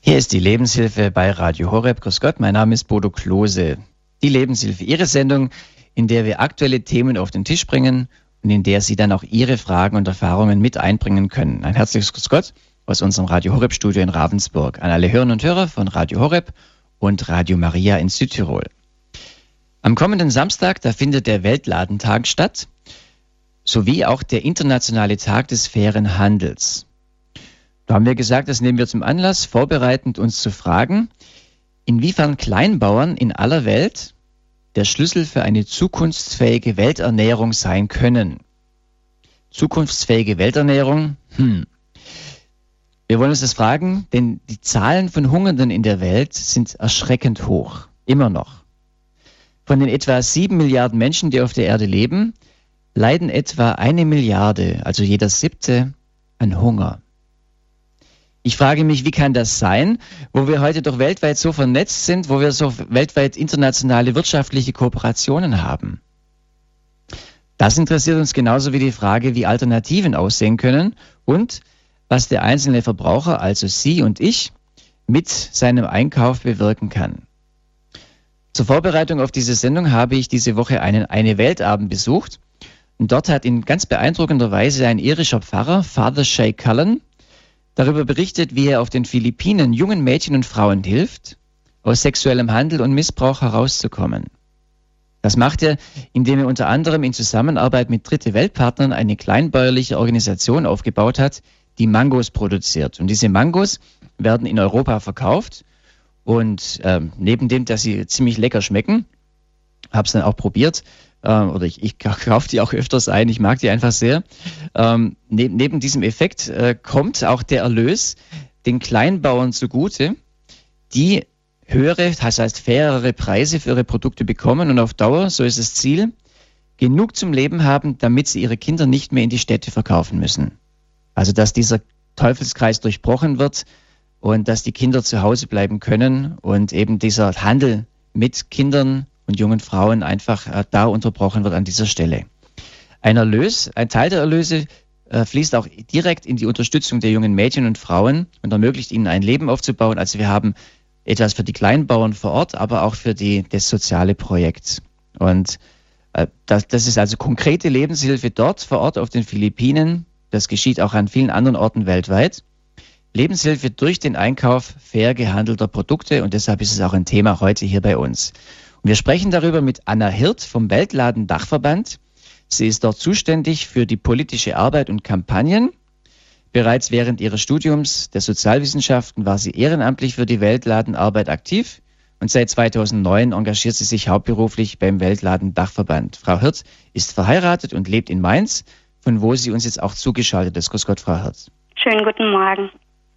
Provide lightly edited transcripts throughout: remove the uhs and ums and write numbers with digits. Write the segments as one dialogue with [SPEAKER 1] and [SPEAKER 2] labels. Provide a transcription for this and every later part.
[SPEAKER 1] Hier ist die Lebenshilfe bei Radio Horeb. Grüß Gott, mein Name ist Bodo Klose. Die Lebenshilfe, Ihre Sendung, in der wir aktuelle Themen auf den Tisch bringen und in der Sie dann auch Ihre Fragen und Erfahrungen mit einbringen können. Ein herzliches Grüß Gott aus unserem Radio Horeb Studio in Ravensburg an alle Hörerinnen und Hörer von Radio Horeb und Radio Maria in Südtirol. Am kommenden Samstag, da findet der Weltladentag statt, sowie auch der Internationale Tag des fairen Handels. Da haben wir gesagt, das nehmen wir zum Anlass, vorbereitend uns zu fragen, inwiefern Kleinbauern in aller Welt der Schlüssel für eine zukunftsfähige Welternährung sein können. Zukunftsfähige Welternährung? Wir wollen uns das fragen, denn die Zahlen von Hungernden in der Welt sind erschreckend hoch, immer noch. Von den etwa 7 Milliarden Menschen, die auf der Erde leben, leiden etwa 1 Milliarde, also jeder 7., an Hunger. Ich frage mich, wie kann das sein, wo wir heute doch weltweit so vernetzt sind, wo wir so weltweit internationale wirtschaftliche Kooperationen haben? Das interessiert uns genauso wie die Frage, wie Alternativen aussehen können und was der einzelne Verbraucher, also Sie und ich, mit seinem Einkauf bewirken kann. Zur Vorbereitung auf diese Sendung habe ich diese Woche einen Eine-Welt-Abend besucht und dort hat in ganz beeindruckender Weise ein irischer Pfarrer, Father Shay Cullen, darüber berichtet, wie er auf den Philippinen jungen Mädchen und Frauen hilft, aus sexuellem Handel und Missbrauch herauszukommen. Das macht er, indem er unter anderem in Zusammenarbeit mit Dritte-Welt-Partnern eine kleinbäuerliche Organisation aufgebaut hat, die Mangos produziert. Und diese Mangos werden in Europa verkauft und neben dem, dass sie ziemlich lecker schmecken, habe es dann auch probiert, oder ich kaufe die auch öfters ein, ich mag die einfach sehr. Neben diesem Effekt kommt auch der Erlös den Kleinbauern zugute, die höhere, das heißt fairere Preise für ihre Produkte bekommen und auf Dauer, so ist das Ziel, genug zum Leben haben, damit sie ihre Kinder nicht mehr in die Städte verkaufen müssen. Also dass dieser Teufelskreis durchbrochen wird und dass die Kinder zu Hause bleiben können und eben dieser Handel mit Kindern und jungen Frauen einfach da unterbrochen wird an dieser Stelle. Ein Teil der Erlöse fließt auch direkt in die Unterstützung der jungen Mädchen und Frauen und ermöglicht ihnen ein Leben aufzubauen. Also wir haben etwas für die Kleinbauern vor Ort, aber auch für das soziale Projekt. Und das ist also konkrete Lebenshilfe dort vor Ort auf den Philippinen. Das geschieht auch an vielen anderen Orten weltweit. Lebenshilfe durch den Einkauf fair gehandelter Produkte und deshalb ist es auch ein Thema heute hier bei uns. Wir sprechen darüber mit Anna Hirt vom Weltladen-Dachverband. Sie ist dort zuständig für die politische Arbeit und Kampagnen. Bereits während ihres Studiums der Sozialwissenschaften war sie ehrenamtlich für die Weltladenarbeit aktiv und seit 2009 engagiert sie sich hauptberuflich beim Weltladen-Dachverband. Frau Hirt ist verheiratet und lebt in Mainz, von wo sie uns jetzt auch zugeschaltet ist. Grüß Gott, Frau Hirt.
[SPEAKER 2] Schönen guten Morgen.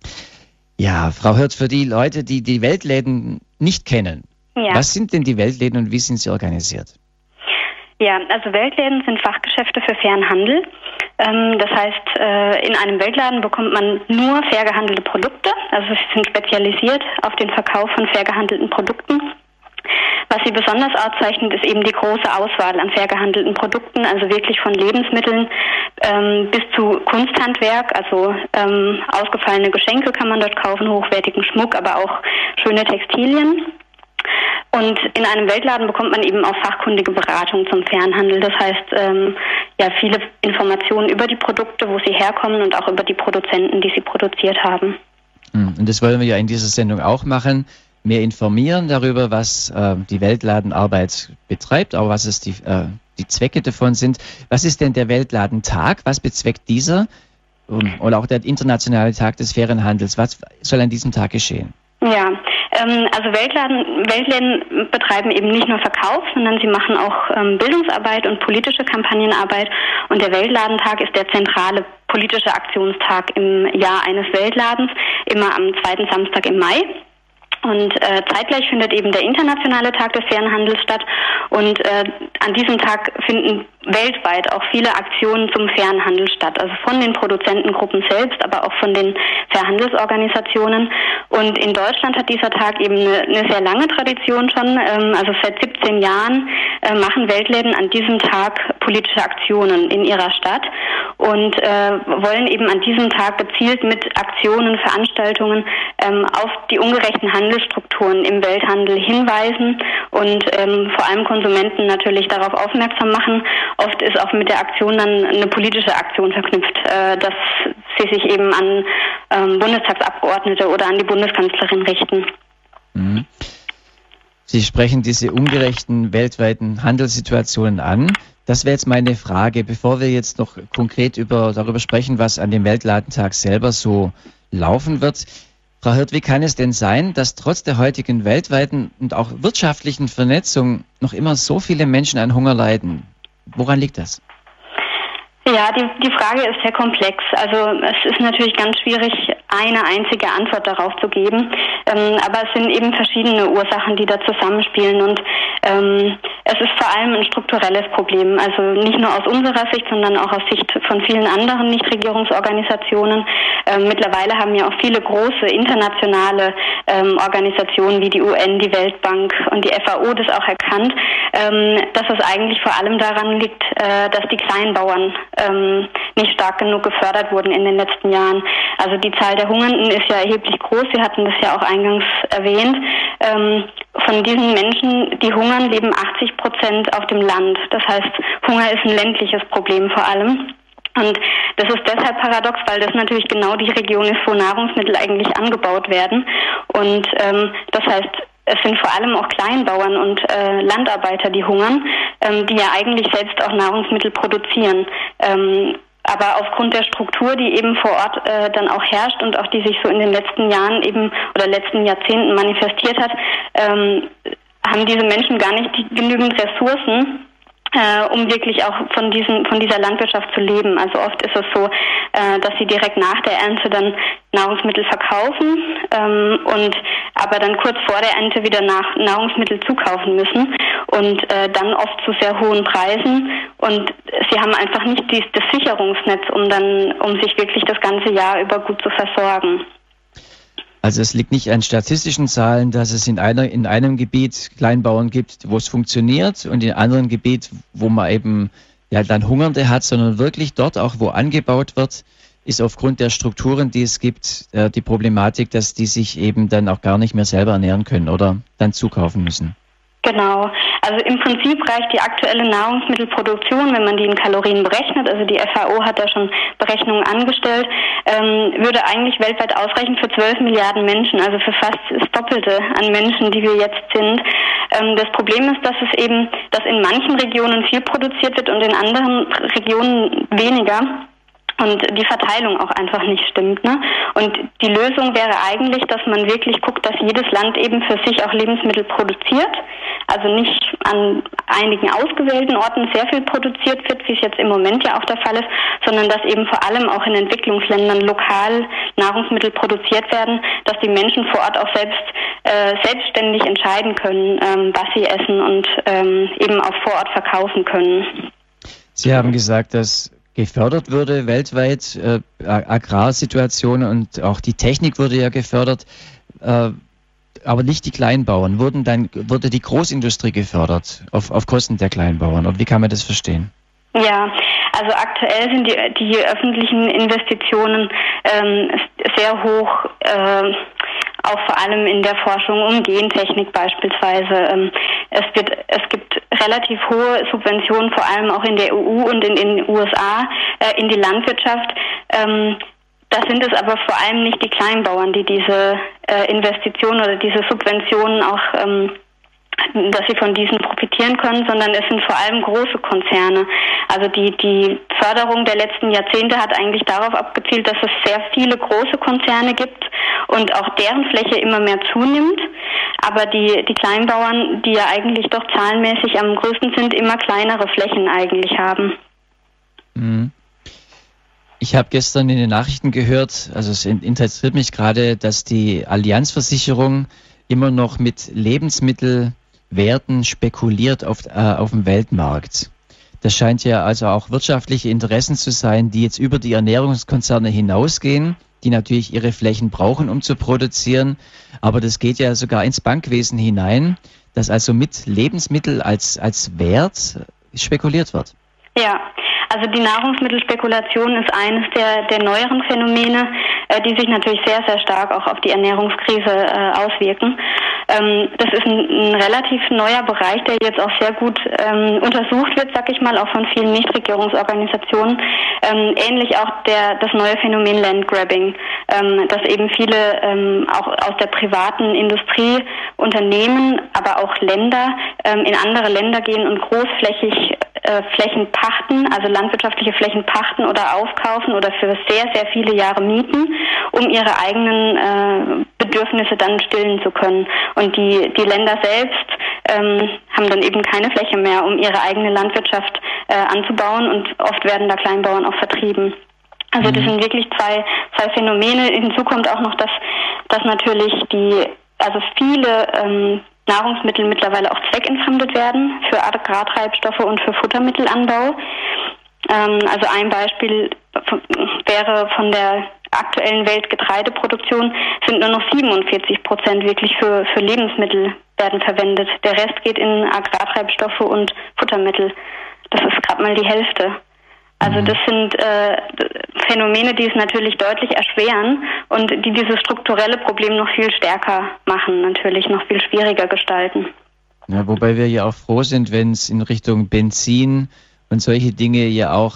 [SPEAKER 1] Ja, Frau Hirt, für die Leute, die die Weltläden nicht kennen,
[SPEAKER 2] ja.
[SPEAKER 1] Was sind denn die Weltläden und wie sind sie organisiert?
[SPEAKER 2] Ja, also Weltläden sind Fachgeschäfte für fairen Handel. Das heißt, in einem Weltladen bekommt man nur fair gehandelte Produkte. Also sie sind spezialisiert auf den Verkauf von fair gehandelten Produkten. Was sie besonders auszeichnet, ist eben die große Auswahl an fair gehandelten Produkten, also wirklich von Lebensmitteln bis zu Kunsthandwerk, also ausgefallene Geschenke kann man dort kaufen, hochwertigen Schmuck, aber auch schöne Textilien. Und in einem Weltladen bekommt man eben auch fachkundige Beratung zum fairen Handel. Das heißt, viele Informationen über die Produkte, wo sie herkommen und auch über die Produzenten, die sie produziert haben.
[SPEAKER 1] Und das wollen wir ja in dieser Sendung auch machen. Mehr informieren darüber, was die Weltladenarbeit betreibt, auch was es die Zwecke davon sind. Was ist denn der Weltladentag? Was bezweckt dieser? Oder auch der Internationale Tag des fairen Handels? Was soll an diesem Tag geschehen?
[SPEAKER 2] Ja, also Weltläden betreiben eben nicht nur Verkauf, sondern sie machen auch Bildungsarbeit und politische Kampagnenarbeit. Und der Weltladentag ist der zentrale politische Aktionstag im Jahr eines Weltladens, immer am 2. Samstag im Mai. Und zeitgleich findet eben der Internationale Tag des fairen Handels statt. Und an diesem Tag finden weltweit auch viele Aktionen zum fairen Handel statt, also von den Produzentengruppen selbst, aber auch von den Fairhandelsorganisationen. Und in Deutschland hat dieser Tag eben eine sehr lange Tradition schon, also seit 17 Jahren machen Weltläden an diesem Tag politische Aktionen in ihrer Stadt und wollen eben an diesem Tag gezielt mit Aktionen, Veranstaltungen auf die ungerechten Handelsstrukturen im Welthandel hinweisen und vor allem Konsumenten natürlich darauf aufmerksam machen. Oft ist auch mit der Aktion dann eine politische Aktion verknüpft, dass sie sich eben an Bundestagsabgeordnete oder an die Bundeskanzlerin richten.
[SPEAKER 1] Mhm. Sie sprechen diese ungerechten weltweiten Handelssituationen an. Das wäre jetzt meine Frage, bevor wir jetzt noch konkret darüber sprechen, was an dem Weltladentag selber so laufen wird. Frau Hirt, wie kann es denn sein, dass trotz der heutigen weltweiten und auch wirtschaftlichen Vernetzung noch immer so viele Menschen an Hunger leiden? Woran liegt das?
[SPEAKER 2] Ja, die Frage ist sehr komplex. Also es ist natürlich ganz schwierig, eine einzige Antwort darauf zu geben. Aber es sind eben verschiedene Ursachen, die da zusammenspielen. Und es ist vor allem ein strukturelles Problem. Also nicht nur aus unserer Sicht, sondern auch aus Sicht von vielen anderen Nichtregierungsorganisationen. Mittlerweile haben ja auch viele große internationale Organisationen wie die UN, die Weltbank und die FAO das auch erkannt, dass es eigentlich vor allem daran liegt, dass die Kleinbauern nicht stark genug gefördert wurden in den letzten Jahren. Also die Zahl der Hungernden ist ja erheblich groß. Sie hatten das ja auch eingangs erwähnt. Von diesen Menschen, die hungern, leben 80% auf dem Land. Das heißt, Hunger ist ein ländliches Problem vor allem. Und das ist deshalb paradox, weil das natürlich genau die Region ist, wo Nahrungsmittel eigentlich angebaut werden. Und das heißt, es sind vor allem auch Kleinbauern und Landarbeiter, die hungern, die ja eigentlich selbst auch Nahrungsmittel produzieren. Aber aufgrund der Struktur, die eben vor Ort dann auch herrscht und auch die sich so in den letzten Jahren eben oder letzten Jahrzehnten manifestiert hat, haben diese Menschen gar nicht genügend Ressourcen, um wirklich auch von dieser Landwirtschaft zu leben. Also oft ist es so, dass sie direkt nach der Ernte dann Nahrungsmittel verkaufen und aber dann kurz vor der Ernte wieder Nahrungsmittel zukaufen müssen und dann oft zu sehr hohen Preisen. Und sie haben einfach nicht das Sicherungsnetz, um sich wirklich das ganze Jahr über gut zu versorgen.
[SPEAKER 1] Also es liegt nicht an statistischen Zahlen, dass es in einem Gebiet Kleinbauern gibt, wo es funktioniert und in einem anderen Gebiet, wo man eben ja dann Hungernde hat, sondern wirklich dort auch, wo angebaut wird, ist aufgrund der Strukturen, die es gibt, die Problematik, dass die sich eben dann auch gar nicht mehr selber ernähren können oder dann zukaufen müssen.
[SPEAKER 2] Genau. Also im Prinzip reicht die aktuelle Nahrungsmittelproduktion, wenn man die in Kalorien berechnet, also die FAO hat da schon Berechnungen angestellt, würde eigentlich weltweit ausreichen für 12 Milliarden Menschen, also für fast das Doppelte an Menschen, die wir jetzt sind. Das Problem ist, dass in manchen Regionen viel produziert wird und in anderen Regionen weniger. Und die Verteilung auch einfach nicht stimmt, ne? Und die Lösung wäre eigentlich, dass man wirklich guckt, dass jedes Land eben für sich auch Lebensmittel produziert. Also nicht an einigen ausgewählten Orten sehr viel produziert wird, wie es jetzt im Moment ja auch der Fall ist, sondern dass eben vor allem auch in Entwicklungsländern lokal Nahrungsmittel produziert werden, dass die Menschen vor Ort auch selbstständig entscheiden können, was sie essen und eben auch vor Ort verkaufen können.
[SPEAKER 1] Sie haben gesagt, dass gefördert würde weltweit, Agrarsituationen und auch die Technik wurde ja gefördert, aber nicht die Kleinbauern. Wurde die Großindustrie gefördert auf Kosten der Kleinbauern? Und wie kann man das verstehen?
[SPEAKER 2] Ja, also aktuell sind die öffentlichen Investitionen sehr hoch, auch vor allem in der Forschung um Gentechnik beispielsweise. Es gibt relativ hohe Subventionen, vor allem auch in der EU und in den USA, in die Landwirtschaft. Da sind es aber vor allem nicht die Kleinbauern, die diese Investitionen oder diese Subventionen auch dass sie von diesen profitieren können, sondern es sind vor allem große Konzerne. Also die Förderung der letzten Jahrzehnte hat eigentlich darauf abgezielt, dass es sehr viele große Konzerne gibt und auch deren Fläche immer mehr zunimmt. Aber die Kleinbauern, die ja eigentlich doch zahlenmäßig am größten sind, immer kleinere Flächen eigentlich haben.
[SPEAKER 1] Mhm. Ich habe gestern in den Nachrichten gehört, also es interessiert mich gerade, dass die Allianzversicherung immer noch mit Lebensmittelwerten spekuliert auf dem Weltmarkt. Das scheint ja also auch wirtschaftliche Interessen zu sein, die jetzt über die Ernährungskonzerne hinausgehen, die natürlich ihre Flächen brauchen, um zu produzieren. Aber das geht ja sogar ins Bankwesen hinein, dass also mit Lebensmittel als Wert spekuliert wird.
[SPEAKER 2] Ja, also die Nahrungsmittelspekulation ist eines der neueren Phänomene, die sich natürlich sehr, sehr stark auch auf die Ernährungskrise auswirken. Das ist ein relativ neuer Bereich, der jetzt auch sehr gut untersucht wird, sag ich mal, auch von vielen Nichtregierungsorganisationen. Ähnlich auch das neue Phänomen Landgrabbing, dass eben viele auch aus der privaten Industrie Unternehmen, aber auch Länder in andere Länder gehen und großflächig Flächen pachten, also landwirtschaftliche Flächen pachten oder aufkaufen oder für sehr, sehr viele Jahre mieten, um ihre eigenen Bedürfnisse dann stillen zu können. Und die Länder selbst haben dann eben keine Fläche mehr, um ihre eigene Landwirtschaft anzubauen, und oft werden da Kleinbauern auch vertrieben. Also das sind wirklich zwei Phänomene. Hinzu kommt auch noch, dass natürlich viele Nahrungsmittel mittlerweile auch zweckentfremdet werden für Agrartreibstoffe und für Futtermittelanbau. Also ein Beispiel wäre von der aktuellen Weltgetreideproduktion sind nur noch 47% wirklich für Lebensmittel werden verwendet. Der Rest geht in Agrartreibstoffe und Futtermittel. Das ist gerade mal die Hälfte. Also das sind Phänomene, die es natürlich deutlich erschweren und die dieses strukturelle Problem noch viel stärker machen, natürlich noch viel schwieriger gestalten.
[SPEAKER 1] Ja, wobei wir ja auch froh sind, wenn es in Richtung Benzin und solche Dinge ja auch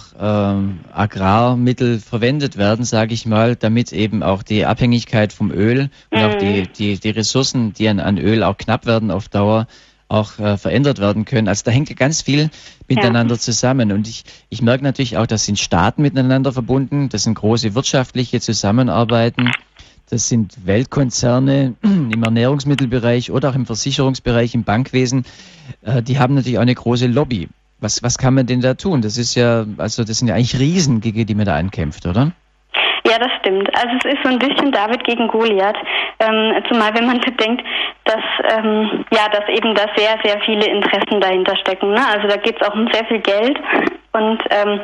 [SPEAKER 1] Agrarmittel verwendet werden, sage ich mal, damit eben auch die Abhängigkeit vom Öl und auch die Ressourcen, die an Öl auch knapp werden auf Dauer, auch verändert werden können. Also da hängt ja ganz viel miteinander zusammen. Und ich merke natürlich auch, das sind Staaten miteinander verbunden, das sind große wirtschaftliche Zusammenarbeiten, das sind Weltkonzerne im Ernährungsmittelbereich oder auch im Versicherungsbereich, im Bankwesen. Die haben natürlich auch eine große Lobby. Was kann man denn da tun? Das sind ja eigentlich Riesen, gegen die man da ankämpft, oder?
[SPEAKER 2] Ja, das stimmt. Also es ist so ein bisschen David gegen Goliath, zumal wenn man bedenkt, dass eben da sehr, sehr viele Interessen dahinter stecken. Ne? Also da geht es auch um sehr viel Geld, und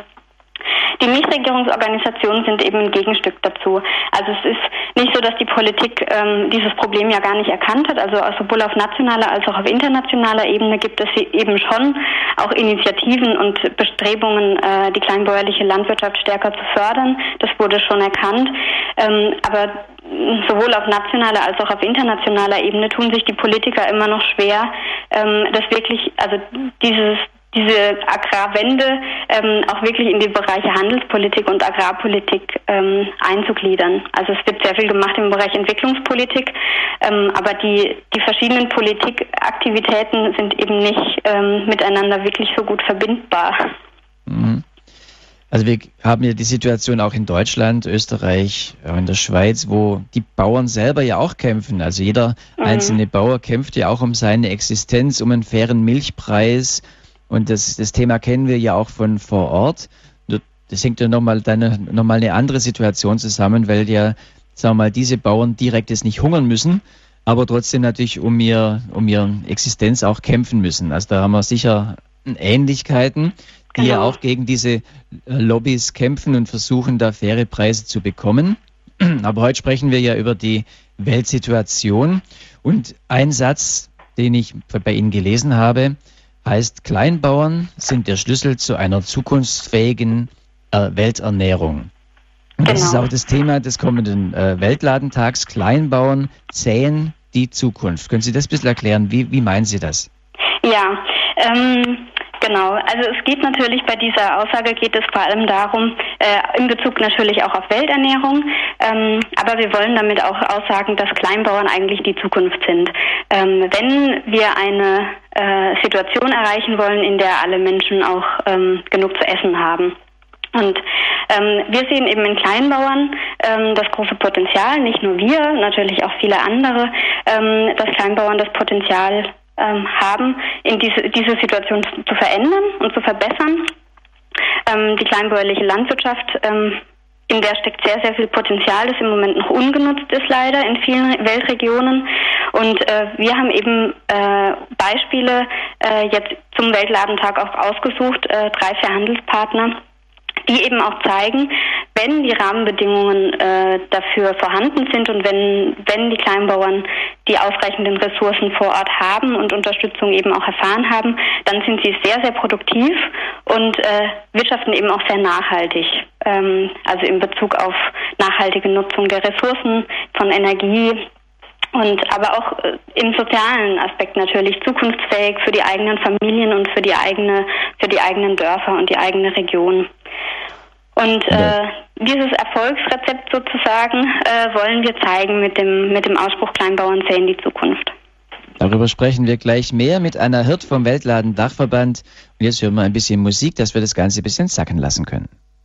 [SPEAKER 2] die Nichtregierungsorganisationen sind eben ein Gegenstück dazu. Also es ist nicht so, dass die Politik dieses Problem ja gar nicht erkannt hat. Also sowohl auf nationaler als auch auf internationaler Ebene gibt es eben schon auch Initiativen und Bestrebungen, die kleinbäuerliche Landwirtschaft stärker zu fördern. Das wurde schon erkannt. Aber sowohl auf nationaler als auch auf internationaler Ebene tun sich die Politiker immer noch schwer, das wirklich, also diese Agrarwende auch wirklich in die Bereiche Handelspolitik und Agrarpolitik einzugliedern. Also es wird sehr viel gemacht im Bereich Entwicklungspolitik, aber die verschiedenen Politikaktivitäten sind eben nicht miteinander wirklich so gut verbindbar.
[SPEAKER 1] Also wir haben ja die Situation auch in Deutschland, Österreich, in der Schweiz, wo die Bauern selber ja auch kämpfen. Also jeder einzelne Bauer kämpft ja auch um seine Existenz, um einen fairen Milchpreis. Und das Thema kennen wir ja auch von vor Ort. Das hängt ja nochmal eine andere Situation zusammen, weil ja, sagen wir mal, diese Bauern direkt jetzt nicht hungern müssen, aber trotzdem natürlich um ihre Existenz auch kämpfen müssen. Also da haben wir sicher Ähnlichkeiten, die ja auch gegen diese Lobbys kämpfen und versuchen, da faire Preise zu bekommen. Aber heute sprechen wir ja über die Weltsituation. Und ein Satz, den ich bei Ihnen gelesen habe, heißt, Kleinbauern sind der Schlüssel zu einer zukunftsfähigen Welternährung. Und das ist auch das Thema des kommenden Weltladentags. Kleinbauern säen die Zukunft. Können Sie das ein bisschen erklären? Wie meinen Sie das?
[SPEAKER 2] Ja, genau. Also es geht natürlich bei dieser Aussage vor allem darum, in Bezug natürlich auch auf Welternährung, aber wir wollen damit auch aussagen, dass Kleinbauern eigentlich die Zukunft sind. Wenn wir eine Situation erreichen wollen, in der alle Menschen auch genug zu essen haben. Und wir sehen eben in Kleinbauern das große Potenzial, nicht nur wir, natürlich auch viele andere, dass Kleinbauern das Potenzial haben, in diese Situation zu verändern und zu verbessern. Die kleinbäuerliche Landwirtschaft, in der steckt sehr, sehr viel Potenzial, das im Moment noch ungenutzt ist leider in vielen Weltregionen. Und wir haben eben Beispiele jetzt zum Weltladentag auch ausgesucht, 3 Fairhandelspartner, die eben auch zeigen, wenn die Rahmenbedingungen dafür vorhanden sind und wenn die Kleinbauern die ausreichenden Ressourcen vor Ort haben und Unterstützung eben auch erfahren haben, dann sind sie sehr, sehr produktiv und wirtschaften eben auch sehr nachhaltig. Also in Bezug auf nachhaltige Nutzung der Ressourcen, von Energie und aber auch im sozialen Aspekt natürlich zukunftsfähig für die eigenen Familien und für die eigenen Dörfer und die eigene Region. Und dieses Erfolgsrezept sozusagen wollen wir zeigen mit dem Ausspruch Kleinbauern säen die Zukunft.
[SPEAKER 1] Darüber sprechen wir gleich mehr mit Anna Hirt vom Weltladen-Dachverband. Und jetzt hören wir ein bisschen Musik, dass wir das Ganze ein bisschen sacken lassen können.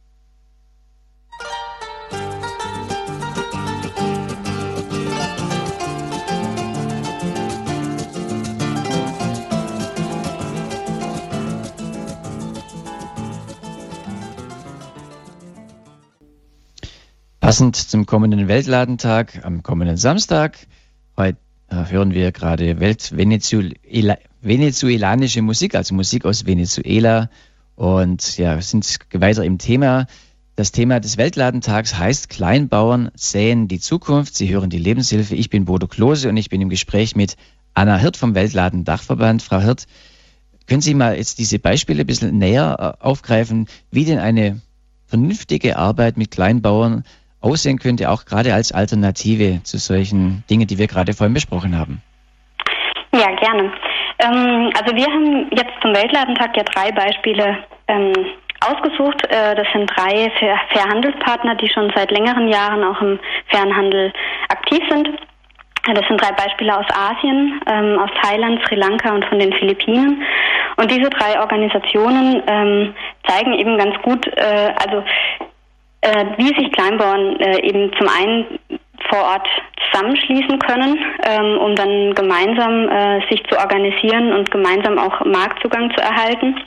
[SPEAKER 1] Passend zum kommenden Weltladentag am kommenden Samstag. Heute hören wir gerade venezuelanische Musik, also Musik aus Venezuela. Und ja, wir sind weiter im Thema. Das Thema des Weltladentags heißt Kleinbauern säen die Zukunft. Sie hören die Lebenshilfe. Ich bin Bodo Klose und ich bin im Gespräch mit Anna Hirt vom Weltladen-Dachverband. Frau Hirt, können Sie mal jetzt diese Beispiele ein bisschen näher aufgreifen, wie denn eine vernünftige Arbeit mit Kleinbauern aussehen könnte, auch gerade als Alternative zu solchen Dingen, die wir gerade vorhin besprochen haben?
[SPEAKER 2] Ja, gerne. Also wir haben jetzt zum Weltladentag ja 3 Beispiele ausgesucht. Das sind 3 Fairhandelspartner, die schon seit längeren Jahren auch im fairen Handel aktiv sind. Das sind 3 Beispiele aus Asien, aus Thailand, Sri Lanka und von den Philippinen. Und diese 3 Organisationen zeigen eben ganz gut, wie sich Kleinbauern eben zum einen vor Ort zusammenschließen können, um dann gemeinsam sich zu organisieren und gemeinsam auch Marktzugang zu erhalten,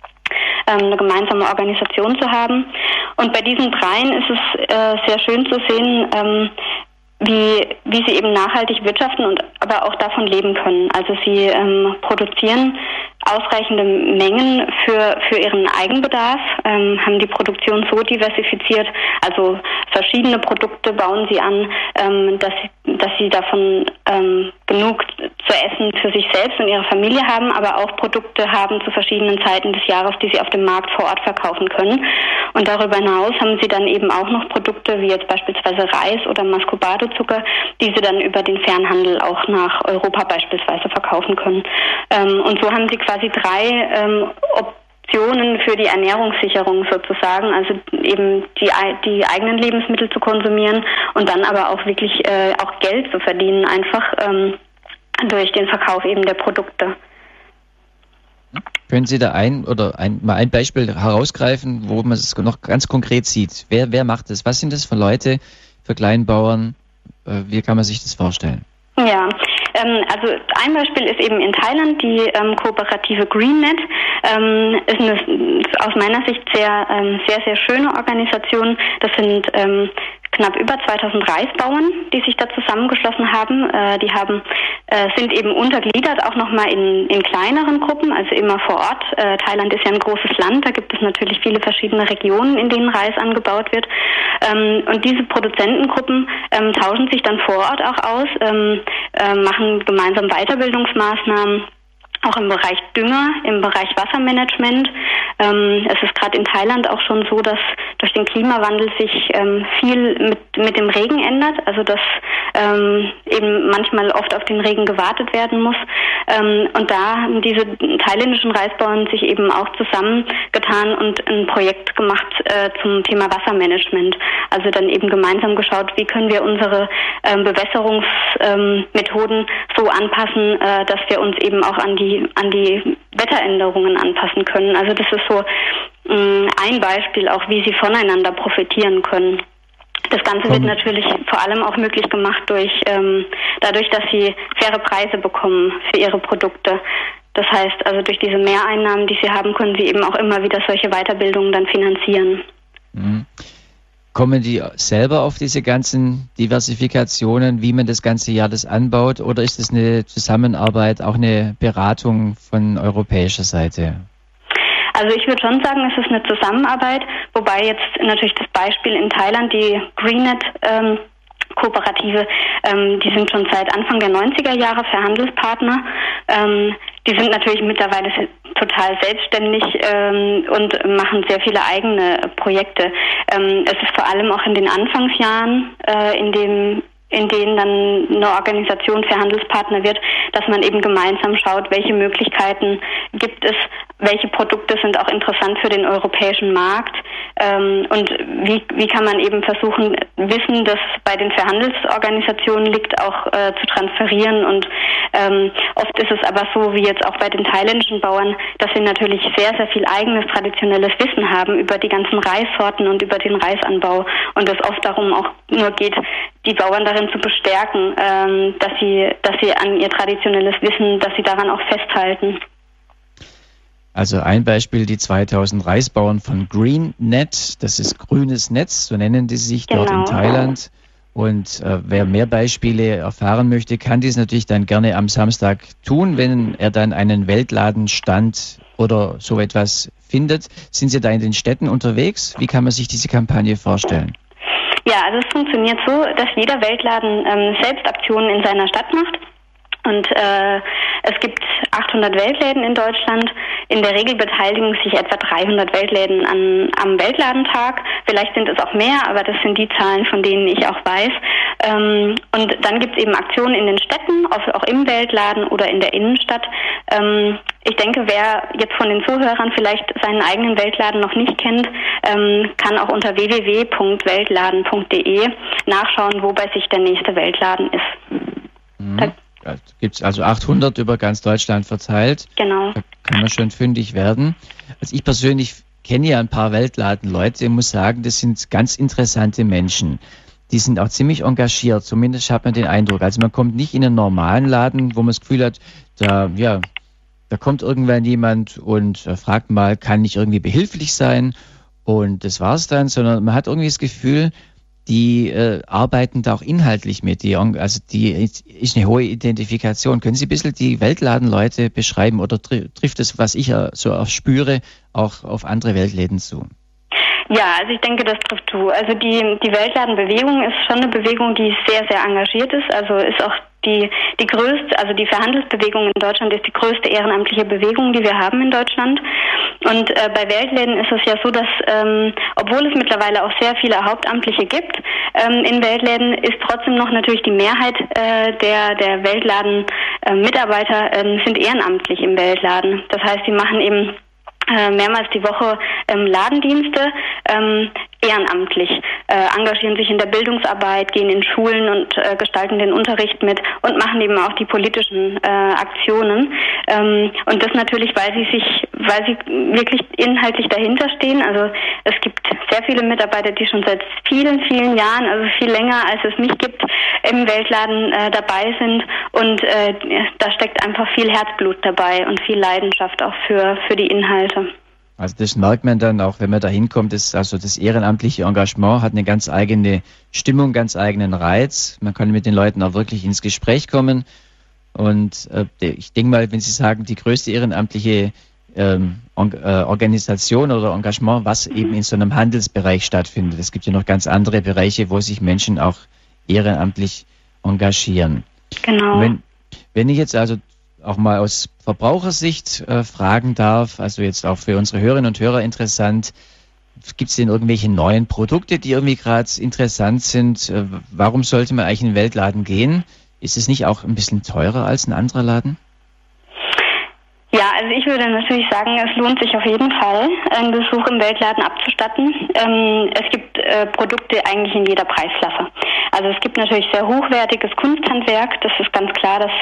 [SPEAKER 2] eine gemeinsame Organisation zu haben. Und bei diesen 3 ist es sehr schön zu sehen, wie sie eben nachhaltig wirtschaften und aber auch davon leben können. Also sie produzieren ausreichende Mengen für ihren Eigenbedarf, haben die Produktion so diversifiziert, also verschiedene Produkte bauen sie an, dass sie davon genug zu essen für sich selbst und ihre Familie haben, aber auch Produkte haben zu verschiedenen Zeiten des Jahres, die sie auf dem Markt vor Ort verkaufen können. Und darüber hinaus haben sie dann eben auch noch Produkte wie jetzt beispielsweise Reis oder Muscovado-Zucker, die sie dann über den Fernhandel auch nach Europa beispielsweise verkaufen können. Und so haben sie quasi 3 Optionen für die Ernährungssicherung sozusagen, also eben die eigenen Lebensmittel zu konsumieren und dann aber auch wirklich auch Geld zu verdienen, einfach durch den Verkauf eben der Produkte.
[SPEAKER 1] Können Sie da mal ein Beispiel herausgreifen, wo man es noch ganz konkret sieht? Wer macht das? Was sind das für Leute, für Kleinbauern? Wie kann man sich das vorstellen?
[SPEAKER 2] Ja, also ein Beispiel ist eben in Thailand die Kooperative GreenNet. Ist eine aus meiner Sicht sehr, sehr schöne Organisation. Das sind knapp über 2000 Reisbauern, die sich da zusammengeschlossen haben. Die sind eben untergliedert auch nochmal in kleineren Gruppen, also immer vor Ort. Thailand ist ja ein großes Land, da gibt es natürlich viele verschiedene Regionen, in denen Reis angebaut wird. Und diese Produzentengruppen tauschen sich dann vor Ort auch aus, machen gemeinsam Weiterbildungsmaßnahmen, auch im Bereich Dünger, im Bereich Wassermanagement. Es ist gerade in Thailand auch schon so, dass durch den Klimawandel sich viel mit dem Regen ändert, also dass eben manchmal oft auf den Regen gewartet werden muss. Und da haben diese thailändischen Reisbauern sich eben auch zusammengetan und ein Projekt gemacht zum Thema Wassermanagement. Also dann eben gemeinsam geschaut, wie können wir unsere Bewässerungsmethoden so anpassen, dass wir uns eben auch an die Wetteränderungen anpassen können. Also das ist so ein Beispiel auch, wie sie voneinander profitieren können. Das Ganze wird natürlich vor allem auch möglich gemacht dadurch, dass sie faire Preise bekommen für ihre Produkte. Das heißt, also durch diese Mehreinnahmen, die sie haben, können sie eben auch immer wieder solche Weiterbildungen dann finanzieren.
[SPEAKER 1] Kommen die selber auf diese ganzen Diversifikationen, wie man das ganze Jahr das anbaut, oder ist es eine Zusammenarbeit, auch eine Beratung von europäischer Seite?
[SPEAKER 2] Also ich würde schon sagen, es ist eine Zusammenarbeit, wobei jetzt natürlich das Beispiel in Thailand, die Greennet Kooperative, die sind schon seit Anfang der 90er Jahre Verhandelspartner. Die sind natürlich mittlerweile total selbstständig und machen sehr viele eigene Projekte. Es ist vor allem auch in den Anfangsjahren, in denen dann eine Organisation Verhandelspartner wird, dass man eben gemeinsam schaut, welche Möglichkeiten gibt es, welche Produkte sind auch interessant für den europäischen Markt und wie kann man eben versuchen, Wissen, das bei den Verhandelsorganisationen liegt, auch zu transferieren. Und oft ist es aber so, wie jetzt auch bei den thailändischen Bauern, dass sie natürlich sehr, sehr viel eigenes traditionelles Wissen haben über die ganzen Reissorten und über den Reisanbau und es oft darum auch nur geht, die Bauern darin zu bestärken, dass sie an ihr traditionelles Wissen, dass sie daran auch festhalten.
[SPEAKER 1] Also ein Beispiel, die 2000 Reisbauern von GreenNet, das ist grünes Netz, so nennen die sich dort in Thailand. Und wer mehr Beispiele erfahren möchte, kann dies natürlich dann gerne am Samstag tun, wenn er dann einen Weltladenstand oder so etwas findet. Sind Sie da in den Städten unterwegs? Wie kann man sich diese Kampagne vorstellen?
[SPEAKER 2] Ja, also es funktioniert so, dass jeder Weltladen selbst Aktionen in seiner Stadt macht. Und es gibt 800 Weltläden in Deutschland. In der Regel beteiligen sich etwa 300 Weltläden am Weltladentag. Vielleicht sind es auch mehr, aber das sind die Zahlen, von denen ich auch weiß. Und dann gibt es eben Aktionen in den Städten, auch im Weltladen oder in der Innenstadt. Ich denke, wer jetzt von den Zuhörern vielleicht seinen eigenen Weltladen noch nicht kennt, kann auch unter www.weltladen.de nachschauen, wo bei sich der nächste Weltladen ist.
[SPEAKER 1] Mhm. Da gibt es also 800 über ganz Deutschland verteilt.
[SPEAKER 2] Genau.
[SPEAKER 1] Da kann man schon fündig werden. Also ich persönlich kenne ja ein paar Weltladenleute und muss sagen, das sind ganz interessante Menschen. Die sind auch ziemlich engagiert, zumindest hat man den Eindruck. Also man kommt nicht in einen normalen Laden, wo man das Gefühl hat, da kommt irgendwann jemand und fragt mal, kann ich irgendwie behilflich sein? Und das war's dann, sondern man hat irgendwie das Gefühl, die arbeiten da auch inhaltlich mit. Die ist eine hohe Identifikation. Können Sie ein bisschen die Weltladenleute beschreiben oder trifft es, was ich so spüre, auch auf andere Weltläden zu?
[SPEAKER 2] Ja, also ich denke, das trifft zu. Also die Weltladenbewegung ist schon eine Bewegung, die sehr, sehr engagiert ist. Also ist auch die größte, also die Verhandelsbewegung in Deutschland ist die größte ehrenamtliche Bewegung, die wir haben in Deutschland. Und bei Weltläden ist es ja so, dass obwohl es mittlerweile auch sehr viele Hauptamtliche gibt in Weltläden, ist trotzdem noch natürlich die Mehrheit der Weltladen-Mitarbeiter sind ehrenamtlich im Weltladen. Das heißt, sie machen eben mehrmals die Woche Ladendienste ehrenamtlich, engagieren sich in der Bildungsarbeit, gehen in Schulen und gestalten den Unterricht mit und machen eben auch die politischen Aktionen. Und das natürlich, weil sie wirklich inhaltlich dahinter stehen. Also es gibt sehr viele Mitarbeiter, die schon seit vielen, vielen Jahren, also viel länger als es mich gibt, im Weltladen dabei sind. Und da steckt einfach viel Herzblut dabei und viel Leidenschaft auch für die Inhalte.
[SPEAKER 1] Also das merkt man dann auch, wenn man da hinkommt, also das ehrenamtliche Engagement hat eine ganz eigene Stimmung, ganz eigenen Reiz. Man kann mit den Leuten auch wirklich ins Gespräch kommen. Und ich denke mal, wenn Sie sagen, die größte ehrenamtliche Organisation oder Engagement, was eben in so einem Handelsbereich stattfindet. Es gibt ja noch ganz andere Bereiche, wo sich Menschen auch ehrenamtlich engagieren.
[SPEAKER 2] Genau.
[SPEAKER 1] Wenn ich jetzt also auch mal aus Verbrauchersicht fragen darf, also jetzt auch für unsere Hörerinnen und Hörer interessant, gibt es denn irgendwelche neuen Produkte, die irgendwie gerade interessant sind? Warum sollte man eigentlich in den Weltladen gehen? Ist es nicht auch ein bisschen teurer als ein anderer Laden?
[SPEAKER 2] Ja, also ich würde natürlich sagen, es lohnt sich auf jeden Fall, einen Besuch im Weltladen abzustatten. Es gibt Produkte eigentlich in jeder Preisklasse. Also es gibt natürlich sehr hochwertiges Kunsthandwerk. Das ist ganz klar, dass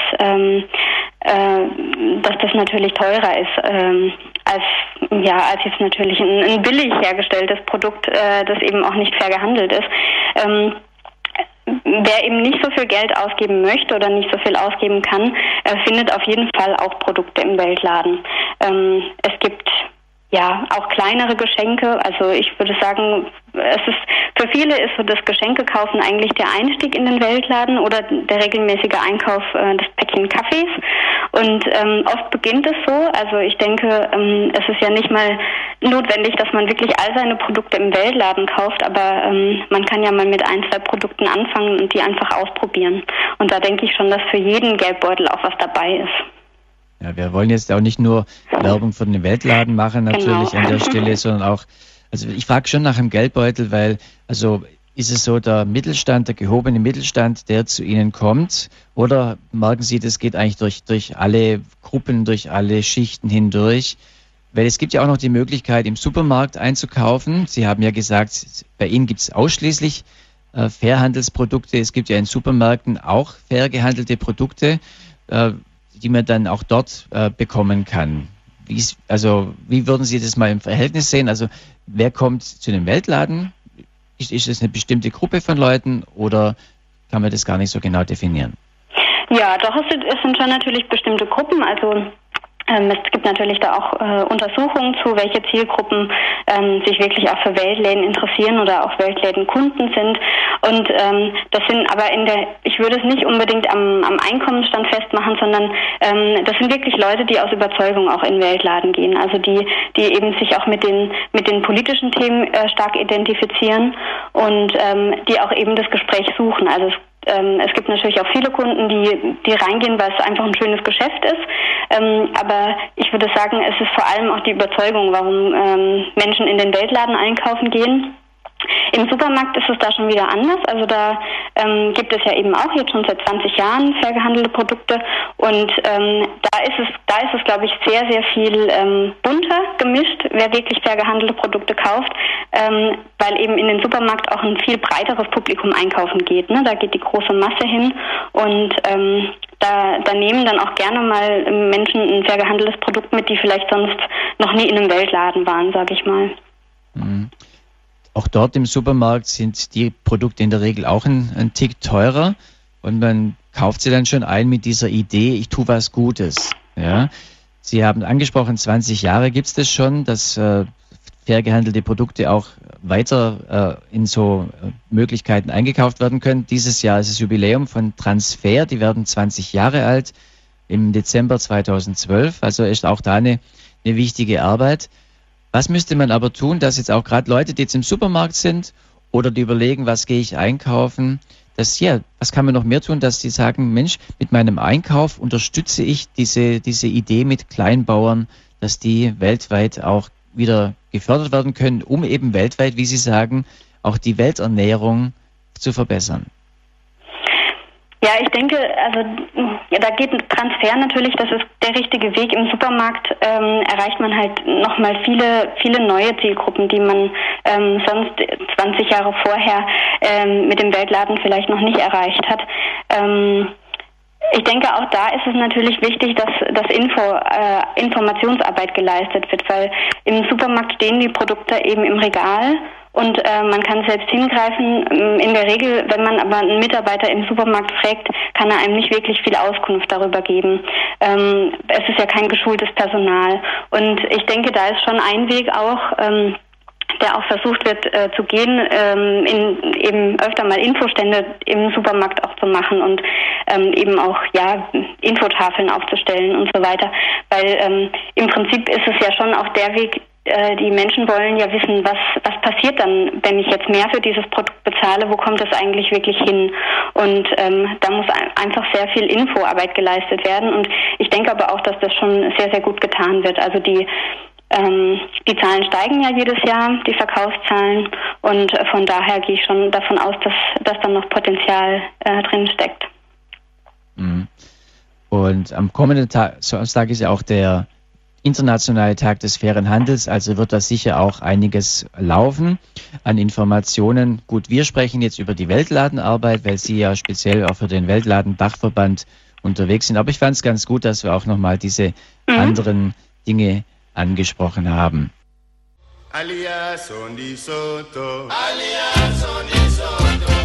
[SPEAKER 2] das natürlich teurer ist als jetzt natürlich ein billig hergestelltes Produkt, das eben auch nicht fair gehandelt ist. Wer eben nicht so viel Geld ausgeben möchte oder nicht so viel ausgeben kann, findet auf jeden Fall auch Produkte im Weltladen. Es gibt ja, auch kleinere Geschenke. Also ich würde sagen, für viele ist so das Geschenkekaufen eigentlich der Einstieg in den Weltladen oder der regelmäßige Einkauf des Päckchen Kaffees. Und oft beginnt es so. Also ich denke, es ist ja nicht mal notwendig, dass man wirklich all seine Produkte im Weltladen kauft, aber man kann ja mal mit 1, 2 Produkten anfangen und die einfach ausprobieren. Und da denke ich schon, dass für jeden Geldbeutel auch was dabei ist.
[SPEAKER 1] Ja, wir wollen jetzt auch nicht nur Werbung für den Weltladen machen, natürlich an der Stelle, sondern auch, also ich frage schon nach dem Geldbeutel, weil, also ist es so der Mittelstand, der gehobene Mittelstand, der zu Ihnen kommt, oder merken Sie, das geht eigentlich durch alle Gruppen, durch alle Schichten hindurch? Weil es gibt ja auch noch die Möglichkeit, im Supermarkt einzukaufen. Sie haben ja gesagt, bei Ihnen gibt es ausschließlich Fairhandelsprodukte. Es gibt ja in Supermärkten auch fair gehandelte Produkte, die man dann auch dort bekommen kann. Wie würden Sie das mal im Verhältnis sehen? Also wer kommt zu einem Weltladen? Ist es eine bestimmte Gruppe von Leuten oder kann man das gar nicht so genau definieren?
[SPEAKER 2] Ja, doch, es sind schon natürlich bestimmte Gruppen. Also es gibt natürlich da auch Untersuchungen zu, welche Zielgruppen sich wirklich auch für Weltläden interessieren oder auch Weltläden-Kunden sind. Und das sind aber ich würde es nicht unbedingt am Einkommensstand festmachen, sondern das sind wirklich Leute, die aus Überzeugung auch in den Weltladen gehen. Also die eben sich auch mit den politischen Themen stark identifizieren und die auch eben das Gespräch suchen. Also es gibt natürlich auch viele Kunden, die reingehen, weil es einfach ein schönes Geschäft ist. Aber ich würde sagen, es ist vor allem auch die Überzeugung, warum Menschen in den Weltladen einkaufen gehen. Im Supermarkt ist es da schon wieder anders. Also da gibt es ja eben auch jetzt schon seit 20 Jahren fair gehandelte Produkte und da ist es, glaube ich, sehr, sehr viel bunter gemischt, wer wirklich fair gehandelte Produkte kauft, weil eben in den Supermarkt auch ein viel breiteres Publikum einkaufen geht. Ne? Da geht die große Masse hin und da nehmen dann auch gerne mal Menschen ein fair gehandeltes Produkt mit, die vielleicht sonst noch nie in einem Weltladen waren, sage ich mal.
[SPEAKER 1] Mhm. Auch dort im Supermarkt sind die Produkte in der Regel auch ein Tick teurer und man kauft sie dann schon ein mit dieser Idee, ich tue was Gutes. Ja. Sie haben angesprochen, 20 Jahre gibt es das schon, dass fair gehandelte Produkte auch weiter in so Möglichkeiten eingekauft werden können. Dieses Jahr ist das Jubiläum von Transfer, die werden 20 Jahre alt im Dezember 2012, also ist auch da eine wichtige Arbeit. Was müsste man aber tun, dass jetzt auch gerade Leute, die jetzt im Supermarkt sind oder die überlegen, was gehe ich einkaufen, was kann man noch mehr tun, dass die sagen, Mensch, mit meinem Einkauf unterstütze ich diese Idee mit Kleinbauern, dass die weltweit auch wieder gefördert werden können, um eben weltweit, wie Sie sagen, auch die Welternährung zu verbessern.
[SPEAKER 2] Ja, ich denke, also da geht ein Transfer natürlich, das ist der richtige Weg. Im Supermarkt erreicht man halt nochmal viele neue Zielgruppen, die man sonst 20 Jahre vorher mit dem Weltladen vielleicht noch nicht erreicht hat. Ich denke, auch da ist es natürlich wichtig, dass Informationsarbeit geleistet wird, weil im Supermarkt stehen die Produkte eben im Regal und man kann selbst hingreifen. In der Regel, wenn man aber einen Mitarbeiter im Supermarkt fragt, kann er einem nicht wirklich viel Auskunft darüber geben. Es ist ja kein geschultes Personal. Und ich denke, da ist schon ein Weg auch, der auch versucht wird zu gehen, eben öfter mal Infostände im Supermarkt auch zu machen und eben auch Infotafeln aufzustellen und so weiter. Weil im Prinzip ist es ja schon auch der Weg, die Menschen wollen ja wissen, was passiert dann, wenn ich jetzt mehr für dieses Produkt bezahle, wo kommt das eigentlich wirklich hin? Und da muss einfach sehr viel Infoarbeit geleistet werden und ich denke aber auch, dass das schon sehr, sehr gut getan wird. Also die Zahlen steigen ja jedes Jahr, die Verkaufszahlen und von daher gehe ich schon davon aus, dass dann noch Potenzial drin steckt.
[SPEAKER 1] Und am kommenden Samstag ist ja auch der internationale Tag des fairen Handels, also wird da sicher auch einiges laufen an Informationen. Gut, wir sprechen jetzt über die Weltladenarbeit, weil Sie ja speziell auch für den Weltladen-Dachverband unterwegs sind, aber ich fand es ganz gut, dass wir auch nochmal diese anderen Dinge angesprochen haben. Alias Sondi Soto. Alias Sondi Soto.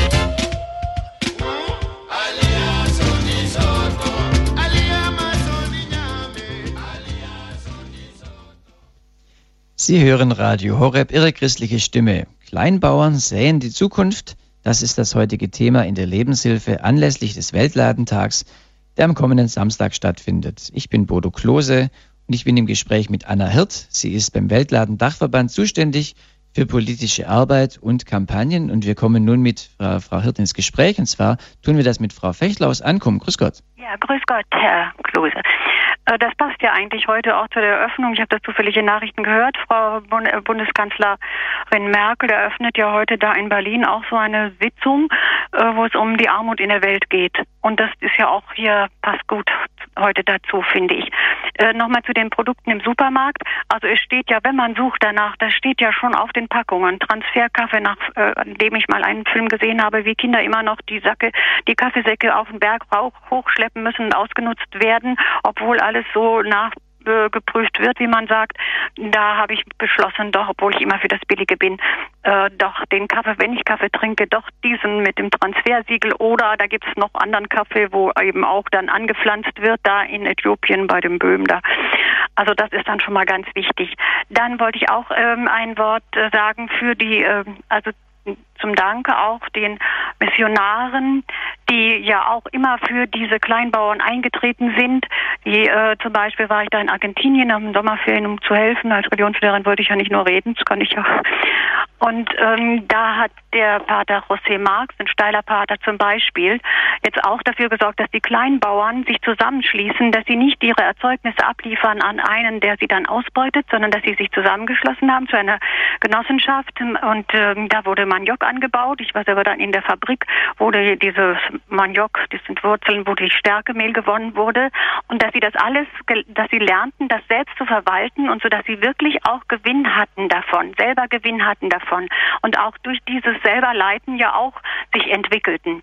[SPEAKER 1] Alias Sondi Soto. Alias Sondi Nyame. Alias Sondi Soto. Sie hören Radio Horeb, Ihre christliche Stimme. Kleinbauern säen die Zukunft. Das ist das heutige Thema in der Lebenshilfe anlässlich des Weltladentags, der am kommenden Samstag stattfindet. Ich bin Bodo Klose und ich bin im Gespräch mit Anna Hirt. Sie ist beim Weltladendachverband zuständig für politische Arbeit und Kampagnen. Und wir kommen nun mit Frau Hirt ins Gespräch. Und zwar tun wir das mit Frau Fechler aus Ankum. Grüß Gott.
[SPEAKER 3] Ja, grüß Gott, Herr Klose. Das passt ja eigentlich heute auch zur Eröffnung. Ich habe das zufällig in Nachrichten gehört. Frau Bundeskanzlerin Merkel eröffnet ja heute da in Berlin auch so eine Sitzung, wo es um die Armut in der Welt geht. Und das ist ja auch hier, passt gut heute dazu, finde ich. Nochmal zu den Produkten im Supermarkt. Also es steht ja, wenn man sucht danach, das steht ja schon auf den Packungen. Transferkaffee, an dem ich mal einen Film gesehen habe, wie Kinder immer noch die Kaffeesäcke auf den Berg hochschleppen müssen und ausgenutzt werden, obwohl alles so nachgeprüft wird, wie man sagt. Da habe ich beschlossen, doch, obwohl ich immer für das Billige bin, doch den Kaffee, wenn ich Kaffee trinke, doch diesen mit dem Transfersiegel, oder da gibt es noch anderen Kaffee, wo eben auch dann angepflanzt wird, da in Äthiopien bei dem Böhm da. Also das ist dann schon mal ganz wichtig. Dann wollte ich auch ein Wort sagen für die, zum Danke auch den Missionaren, die ja auch immer für diese Kleinbauern eingetreten sind. Zum Beispiel war ich da in Argentinien am Sommerferien, um zu helfen. Als Religionslehrerin wollte ich ja nicht nur reden, das kann ich ja. Und da hat der Pater José Marx, ein steiler Pater zum Beispiel, jetzt auch dafür gesorgt, dass die Kleinbauern sich zusammenschließen, dass sie nicht ihre Erzeugnisse abliefern an einen, der sie dann ausbeutet, sondern dass sie sich zusammengeschlossen haben zu einer Genossenschaft. Und da wurde Maniok angebaut. Ich war selber dann in der Fabrik, wurde dieses Maniok, das sind Wurzeln, wo die Stärkemehl gewonnen wurde. Und dass sie das alles, dass sie lernten, das selbst zu verwalten, und so, dass sie wirklich auch Gewinn hatten davon, selber Gewinn hatten davon. Und auch durch dieses selber Leiten ja auch sich entwickelten.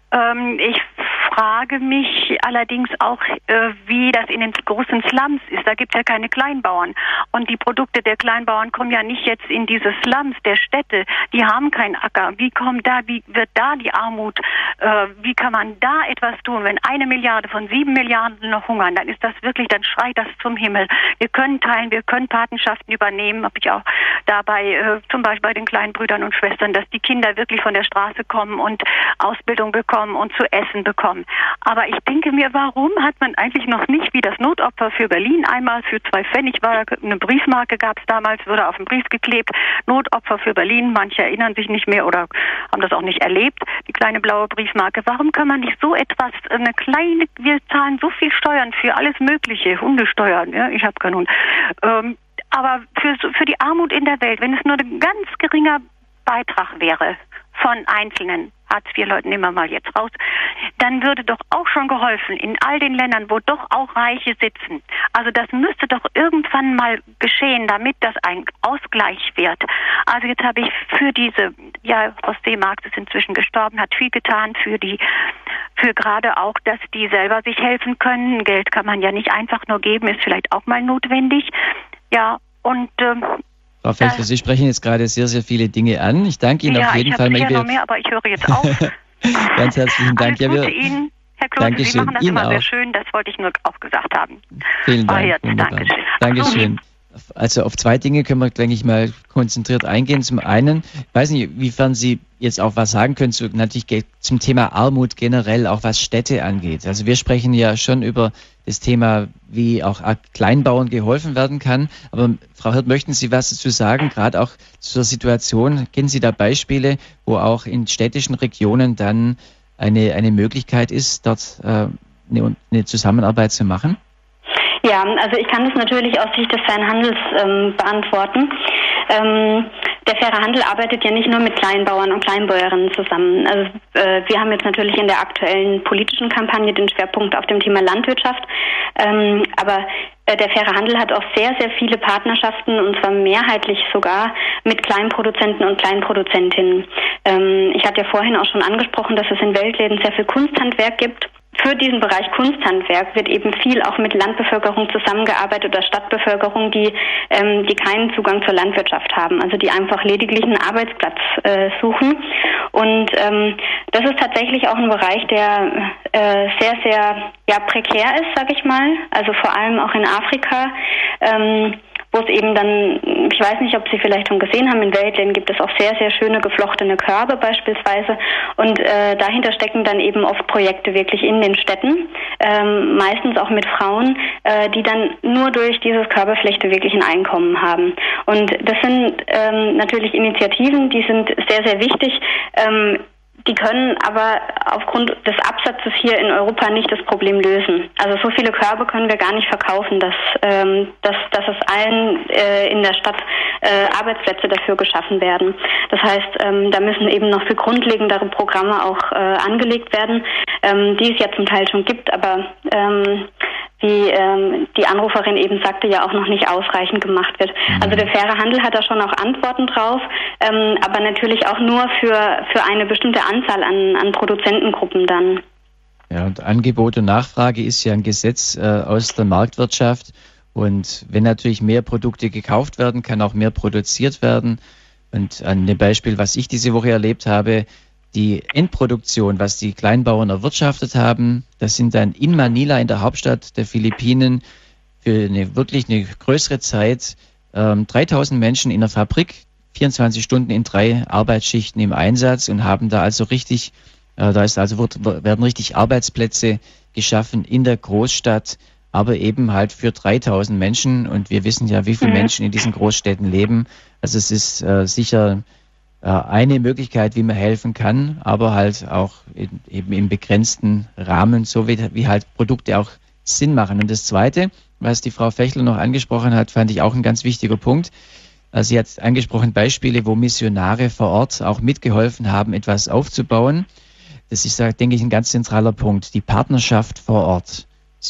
[SPEAKER 3] Ich frage mich allerdings auch, wie das in den großen Slums ist. Da gibt es ja keine Kleinbauern. Und die Produkte der Kleinbauern kommen ja nicht jetzt in diese Slums der Städte. Die haben keinen Acker. Wie wird da die Armut? Wie kann man da etwas tun? Wenn 1 Milliarde von 7 Milliarden noch hungern, dann ist das wirklich, dann schreit das zum Himmel. Wir können teilen, wir können Patenschaften übernehmen. Habe ich auch dabei, zum Beispiel bei den kleinen Brüdern und Schwestern, dass die Kinder wirklich von der Straße kommen und Ausbildung bekommen und zu essen bekommen. Aber ich denke mir, warum hat man eigentlich noch nicht, wie das Notopfer für Berlin einmal für 2 Pfennig war, eine Briefmarke gab es damals, wurde auf den Brief geklebt, Notopfer für Berlin, manche erinnern sich nicht mehr oder haben das auch nicht erlebt, die kleine blaue Briefmarke. Warum kann man nicht so etwas, wir zahlen so viel Steuern für alles Mögliche, Hundesteuern, ja, ich habe keinen Hund, aber für die Armut in der Welt, wenn es nur ein ganz geringer Beitrag wäre von einzelnen Hartz-IV-Leuten, nehmen wir mal jetzt raus, dann würde doch auch schon geholfen in all den Ländern, wo doch auch Reiche sitzen. Also das müsste doch irgendwann mal geschehen, damit das ein Ausgleich wird. Also jetzt habe ich für diese, ja, José Marx ist inzwischen gestorben, hat viel getan für gerade auch, dass die selber sich helfen können. Geld kann man ja nicht einfach nur geben, ist vielleicht auch mal notwendig. Ja, und
[SPEAKER 1] Frau Fechler, Sie sprechen jetzt gerade sehr, sehr viele Dinge an. Ich danke Ihnen auf jeden Fall.
[SPEAKER 3] Ja, ich habe noch mehr, aber ich höre jetzt auf.
[SPEAKER 1] Ganz herzlichen Dank.
[SPEAKER 3] Alles Gute Ihnen, Herr Klose.
[SPEAKER 1] Dankeschön.
[SPEAKER 3] Sie machen das
[SPEAKER 1] Ihnen
[SPEAKER 3] immer
[SPEAKER 1] auch.
[SPEAKER 3] sehr schön. Das wollte ich nur auch gesagt haben.
[SPEAKER 1] Vielen Dank.
[SPEAKER 3] Dankeschön.
[SPEAKER 1] Dankeschön. Also auf 2 Dinge können wir, denke ich, mal konzentriert eingehen. Zum einen, ich weiß nicht, inwiefern Sie jetzt auch was sagen können, natürlich zum Thema Armut generell, auch was Städte angeht. Also wir sprechen ja schon über das Thema, wie auch Kleinbauern geholfen werden kann. Aber Frau Hirt, möchten Sie was dazu sagen, gerade auch zur Situation? Kennen Sie da Beispiele, wo auch in städtischen Regionen dann eine Möglichkeit ist, dort eine Zusammenarbeit zu machen?
[SPEAKER 2] Ja, also ich kann das natürlich aus Sicht des fairen Handels beantworten. Der faire Handel arbeitet ja nicht nur mit Kleinbauern und Kleinbäuerinnen zusammen. Also wir haben jetzt natürlich in der aktuellen politischen Kampagne den Schwerpunkt auf dem Thema Landwirtschaft, aber der faire Handel hat auch sehr, sehr viele Partnerschaften, und zwar mehrheitlich sogar mit Kleinproduzenten und Kleinproduzentinnen. Ich hatte ja vorhin auch schon angesprochen, dass es in Weltläden sehr viel Kunsthandwerk gibt. Für diesen Bereich Kunsthandwerk wird eben viel auch mit Landbevölkerung zusammengearbeitet oder Stadtbevölkerung, die keinen Zugang zur Landwirtschaft haben, also die einfach lediglich einen Arbeitsplatz suchen. Und das ist tatsächlich auch ein Bereich, der sehr, sehr prekär ist, sage ich mal. Also vor allem auch in Afrika, wo es eben dann, ich weiß nicht, ob Sie vielleicht schon gesehen haben, in Weltläden gibt es auch sehr, sehr schöne geflochtene Körbe beispielsweise und dahinter stecken dann eben oft Projekte wirklich in den Städten, meistens auch mit Frauen, die dann nur durch dieses Körbeflechte wirklich ein Einkommen haben. Und das sind natürlich Initiativen, die sind sehr, sehr wichtig. Die können aber aufgrund des Absatzes hier in Europa nicht das Problem lösen. Also so viele Körbe können wir gar nicht verkaufen, dass es allen in der Stadt Arbeitsplätze dafür geschaffen werden. Das heißt, da müssen eben noch viel grundlegendere Programme auch angelegt werden, die es ja zum Teil schon gibt, aber wie die Anruferin eben sagte, ja auch noch nicht ausreichend gemacht wird. Also der faire Handel hat da schon auch Antworten drauf, aber natürlich auch nur für eine bestimmte Anzahl an Produzentengruppen dann.
[SPEAKER 1] Ja, und Angebot und Nachfrage ist ja ein Gesetz aus der Marktwirtschaft. Und wenn natürlich mehr Produkte gekauft werden, kann auch mehr produziert werden. Und an dem Beispiel, was ich diese Woche erlebt habe, die Endproduktion, was die Kleinbauern erwirtschaftet haben, das sind dann in Manila, in der Hauptstadt der Philippinen, für eine größere Zeit 3000 Menschen in der Fabrik, 24 Stunden in 3 Arbeitsschichten im Einsatz und haben da also richtig, werden richtig Arbeitsplätze geschaffen in der Großstadt, aber eben halt für 3000 Menschen und wir wissen ja, wie viele Menschen in diesen Großstädten leben. Also es ist sicher eine Möglichkeit, wie man helfen kann, aber halt auch eben im begrenzten Rahmen, so wie halt Produkte auch Sinn machen. Und das Zweite, was die Frau Fechler noch angesprochen hat, fand ich auch ein ganz wichtiger Punkt. Sie hat angesprochen Beispiele, wo Missionare vor Ort auch mitgeholfen haben, etwas aufzubauen. Das ist, denke ich, ein ganz zentraler Punkt. Die Partnerschaft vor Ort.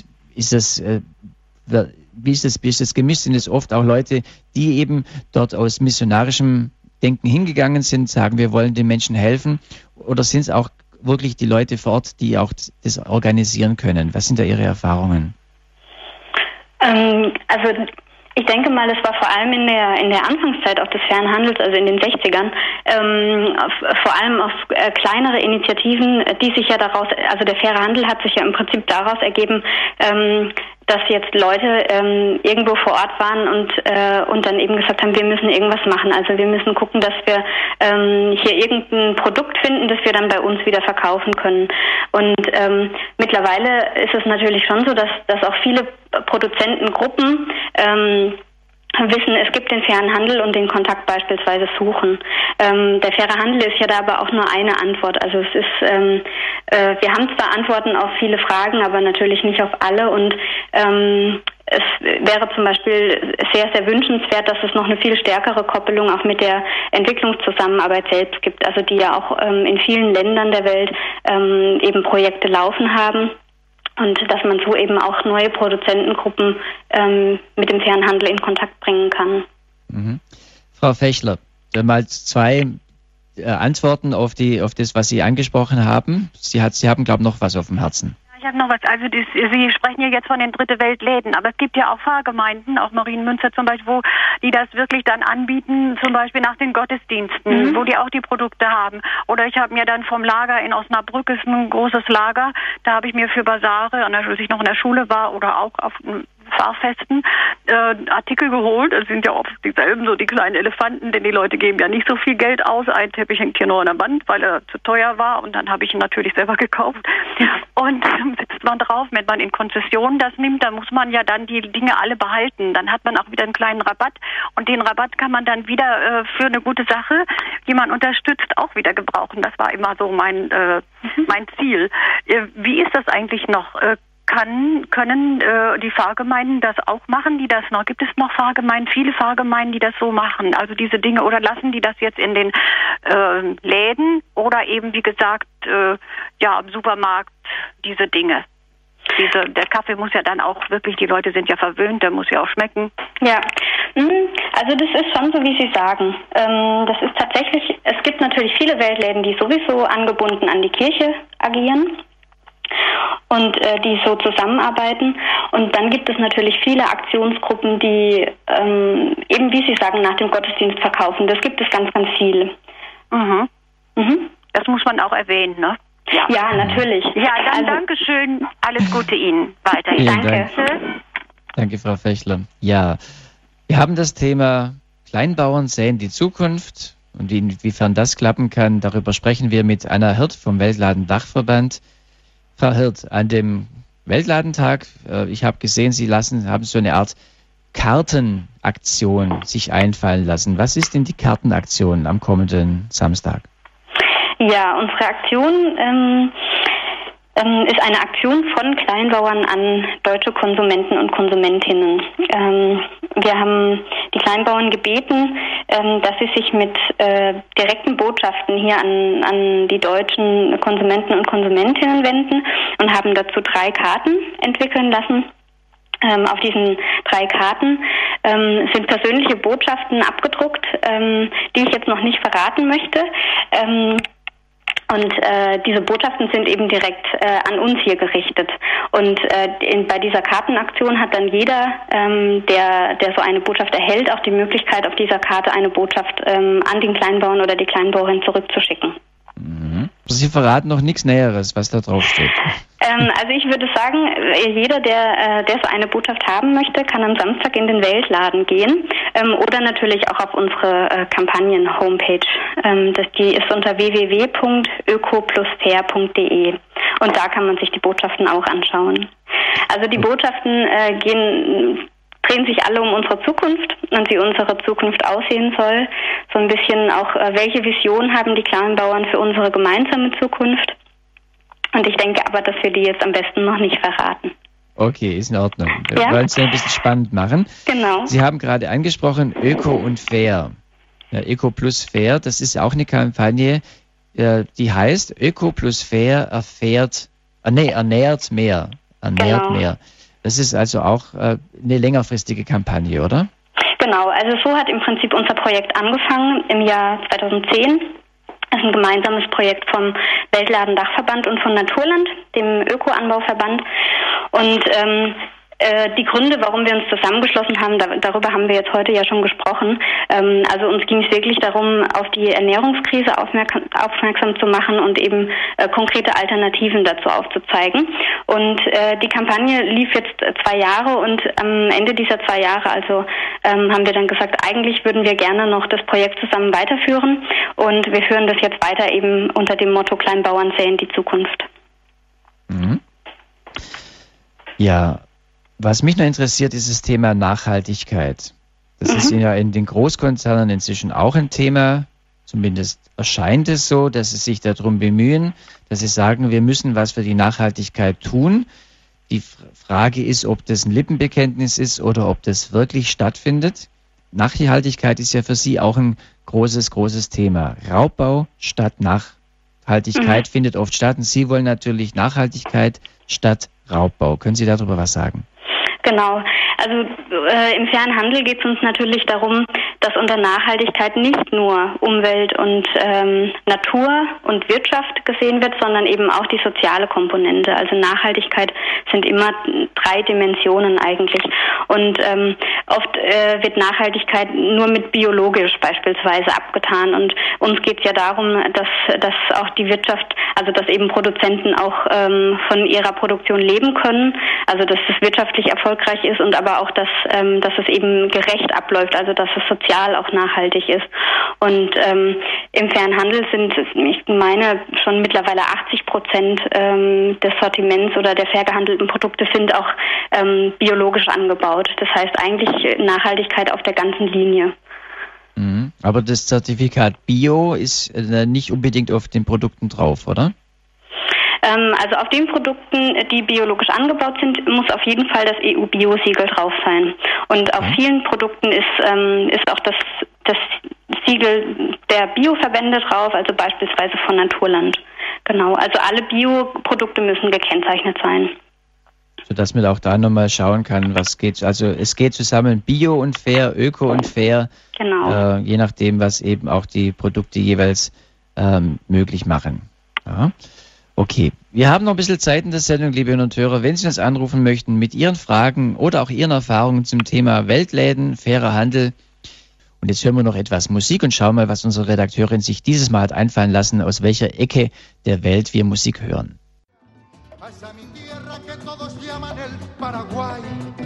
[SPEAKER 1] Wie ist das gemischt? Sind es oft auch Leute, die eben dort aus missionarischem Denken hingegangen sind, sagen, wir wollen den Menschen helfen? Oder sind es auch wirklich die Leute vor Ort, die auch das organisieren können? Was sind da Ihre Erfahrungen?
[SPEAKER 2] Also ich denke mal, es war vor allem in der Anfangszeit auch des fairen Handels, also in den 60ern, vor allem auf kleinere Initiativen, die sich ja daraus, also der faire Handel hat sich ja im Prinzip daraus ergeben, dass jetzt Leute irgendwo vor Ort waren und dann eben gesagt haben, wir müssen irgendwas machen. Also wir müssen gucken, dass wir hier irgendein Produkt finden, das wir dann bei uns wieder verkaufen können. Und mittlerweile ist es natürlich schon so, dass auch viele Produzentengruppen wissen, es gibt den fairen Handel und den Kontakt beispielsweise suchen. Der faire Handel ist ja da aber auch nur eine Antwort. Also es ist, wir haben zwar Antworten auf viele Fragen, aber natürlich nicht auf alle und es wäre zum Beispiel sehr, sehr wünschenswert, dass es noch eine viel stärkere Koppelung auch mit der Entwicklungszusammenarbeit selbst gibt, also die ja auch in vielen Ländern der Welt eben Projekte laufen haben. Und dass man so eben auch neue Produzentengruppen mit dem fairen Handel in Kontakt bringen kann. Mhm.
[SPEAKER 1] Frau Fechler, mal 2 Antworten auf das, was Sie angesprochen haben. Sie haben, glaube ich, noch was auf dem Herzen.
[SPEAKER 3] Ich habe noch was. Also Sie sprechen ja jetzt von den Dritte Weltläden, aber es gibt ja auch Pfarrgemeinden, auch Marienmünster zum Beispiel, die das wirklich dann anbieten, zum Beispiel nach den Gottesdiensten, wo die auch die Produkte haben. Oder ich habe mir dann vom Lager in Osnabrück, ist ein großes Lager, da habe ich mir für Basare, als ich noch in der Schule war oder auch auf Pfarrfesten, Artikel geholt. Es sind ja oft dieselben, so die kleinen Elefanten, denn die Leute geben ja nicht so viel Geld aus. Ein Teppich hängt hier nur an der Wand, weil er zu teuer war und dann habe ich ihn natürlich selber gekauft. Und sitzt man drauf, wenn man in Konzessionen das nimmt, dann muss man ja dann die Dinge alle behalten. Dann hat man auch wieder einen kleinen Rabatt und den Rabatt kann man dann wieder für eine gute Sache, die man unterstützt, auch wieder gebrauchen. Das war immer so mein Ziel. Wie ist das eigentlich noch? Können die Pfarrgemeinden das auch machen, die das noch? Gibt es noch Pfarrgemeinden, viele Pfarrgemeinden, die das so machen? Also diese Dinge, oder lassen die das jetzt in den Läden oder eben, wie gesagt, am Supermarkt diese Dinge? Der Kaffee muss ja dann auch wirklich, die Leute sind ja verwöhnt, der muss ja auch schmecken.
[SPEAKER 2] Ja, also das ist schon so, wie Sie sagen. Das ist tatsächlich, es gibt natürlich viele Weltläden, die sowieso angebunden an die Kirche agieren und die so zusammenarbeiten. Und dann gibt es natürlich viele Aktionsgruppen, die eben, wie Sie sagen, nach dem Gottesdienst verkaufen. Das gibt es ganz, ganz viel.
[SPEAKER 3] Mhm. Das muss man auch erwähnen, ne?
[SPEAKER 2] Ja, natürlich.
[SPEAKER 3] Ja, dann Dankeschön. Alles Gute Ihnen weiterhin.
[SPEAKER 2] Danke.
[SPEAKER 1] Danke, Frau Fechler. Ja, Wir haben das Thema Kleinbauern säen die Zukunft und inwiefern das klappen kann, darüber sprechen wir mit Anna Hirt vom Weltladendachverband. Frau Hirt, an dem Weltladentag, ich habe gesehen, Sie haben so eine Art Kartenaktion sich einfallen lassen. Was ist denn die Kartenaktion am kommenden Samstag?
[SPEAKER 2] Ja, unsere Aktion ist eine Aktion von Kleinbauern an deutsche Konsumenten und Konsumentinnen. Wir haben die Kleinbauern gebeten, dass sie sich mit direkten Botschaften hier an die deutschen Konsumenten und Konsumentinnen wenden und haben dazu 3 Karten entwickeln lassen. Auf diesen 3 Karten sind persönliche Botschaften abgedruckt, die ich jetzt noch nicht verraten möchte. Und diese Botschaften sind eben direkt an uns hier gerichtet. Und bei dieser Kartenaktion hat dann jeder, der so eine Botschaft erhält, auch die Möglichkeit, auf dieser Karte eine Botschaft an den Kleinbauern oder die Kleinbauerin zurückzuschicken.
[SPEAKER 1] Mhm. Sie verraten noch nichts Näheres, was da drauf steht.
[SPEAKER 2] Also ich würde sagen, jeder, der so eine Botschaft haben möchte, kann am Samstag in den Weltladen gehen oder natürlich auch auf unsere Kampagnen-Homepage. Die ist unter www.öko-plus-fair.de und da kann man sich die Botschaften auch anschauen. Also die Botschaften drehen sich alle um unsere Zukunft und wie unsere Zukunft aussehen soll. So ein bisschen auch, welche Vision haben die Kleinbauern für unsere gemeinsame Zukunft. Und ich denke aber, dass wir die jetzt am besten noch nicht verraten.
[SPEAKER 1] Okay, ist in Ordnung. Wir wollen es ja ein bisschen spannend machen.
[SPEAKER 2] Genau.
[SPEAKER 1] Sie haben gerade angesprochen, Öko und Fair. Ja, Öko plus Fair, das ist auch eine Kampagne, die heißt Öko plus Fair ernährt mehr. Ernährt mehr. Das ist also auch eine längerfristige Kampagne, oder?
[SPEAKER 2] Genau, also so hat im Prinzip unser Projekt angefangen im Jahr 2010. Das ist ein gemeinsames Projekt vom Weltladendachverband und von Naturland, dem Öko-Anbauverband. Und die Gründe, warum wir uns zusammengeschlossen haben, darüber haben wir jetzt heute ja schon gesprochen. Also uns ging es wirklich darum, auf die Ernährungskrise aufmerksam zu machen und eben konkrete Alternativen dazu aufzuzeigen. Und die Kampagne lief jetzt 2 Jahre und am Ende dieser 2 Jahre, also haben wir dann gesagt, eigentlich würden wir gerne noch das Projekt zusammen weiterführen und wir führen das jetzt weiter eben unter dem Motto Kleinbauern säen die Zukunft.
[SPEAKER 1] Mhm. Ja. Was mich noch interessiert, ist das Thema Nachhaltigkeit. Das ist ja in den Großkonzernen inzwischen auch ein Thema. Zumindest erscheint es so, dass sie sich darum bemühen, dass sie sagen, wir müssen was für die Nachhaltigkeit tun. Die Frage ist, ob das ein Lippenbekenntnis ist oder ob das wirklich stattfindet. Nachhaltigkeit ist ja für Sie auch ein großes Thema. Raubbau statt Nachhaltigkeit findet oft statt. Und Sie wollen natürlich Nachhaltigkeit statt Raubbau. Können Sie darüber was sagen?
[SPEAKER 2] Genau. Also im fairen Handel geht es uns natürlich darum, dass unter Nachhaltigkeit nicht nur Umwelt und Natur und Wirtschaft gesehen wird, sondern eben auch die soziale Komponente. Also Nachhaltigkeit sind immer 3 Dimensionen eigentlich. Und oft wird Nachhaltigkeit nur mit biologisch beispielsweise abgetan. Und uns geht es ja darum, dass auch die Wirtschaft, also dass eben Produzenten auch von ihrer Produktion leben können, also dass es wirtschaftlich erfolgreich ist und aber auch, dass es eben gerecht abläuft, also dass es sozial auch nachhaltig ist. Und im fairen Handel sind, ich meine, schon mittlerweile 80% des Sortiments oder der fair gehandelten Produkte sind auch biologisch angebaut. Das heißt eigentlich Nachhaltigkeit auf der ganzen Linie.
[SPEAKER 1] Aber das Zertifikat Bio ist nicht unbedingt auf den Produkten drauf, oder?
[SPEAKER 2] Also auf den Produkten, die biologisch angebaut sind, muss auf jeden Fall das EU-Bio-Siegel drauf sein. Und auf vielen Produkten ist auch das Siegel der Bioverbände drauf, also beispielsweise von Naturland. Genau, also alle Bioprodukte müssen gekennzeichnet sein.
[SPEAKER 1] Sodass man auch da nochmal schauen kann, was geht. Also es geht zusammen Bio und Fair, Öko und Fair.
[SPEAKER 2] Genau.
[SPEAKER 1] Je nachdem, was eben auch die Produkte jeweils möglich machen. Ja. Okay, wir haben noch ein bisschen Zeit in der Sendung, liebe Hörer und Hörer. Wenn Sie uns anrufen möchten mit Ihren Fragen oder auch Ihren Erfahrungen zum Thema Weltläden, fairer Handel. Und jetzt hören wir noch etwas Musik und schauen mal, was unsere Redakteurin sich dieses Mal hat einfallen lassen, aus welcher Ecke der Welt wir Musik hören.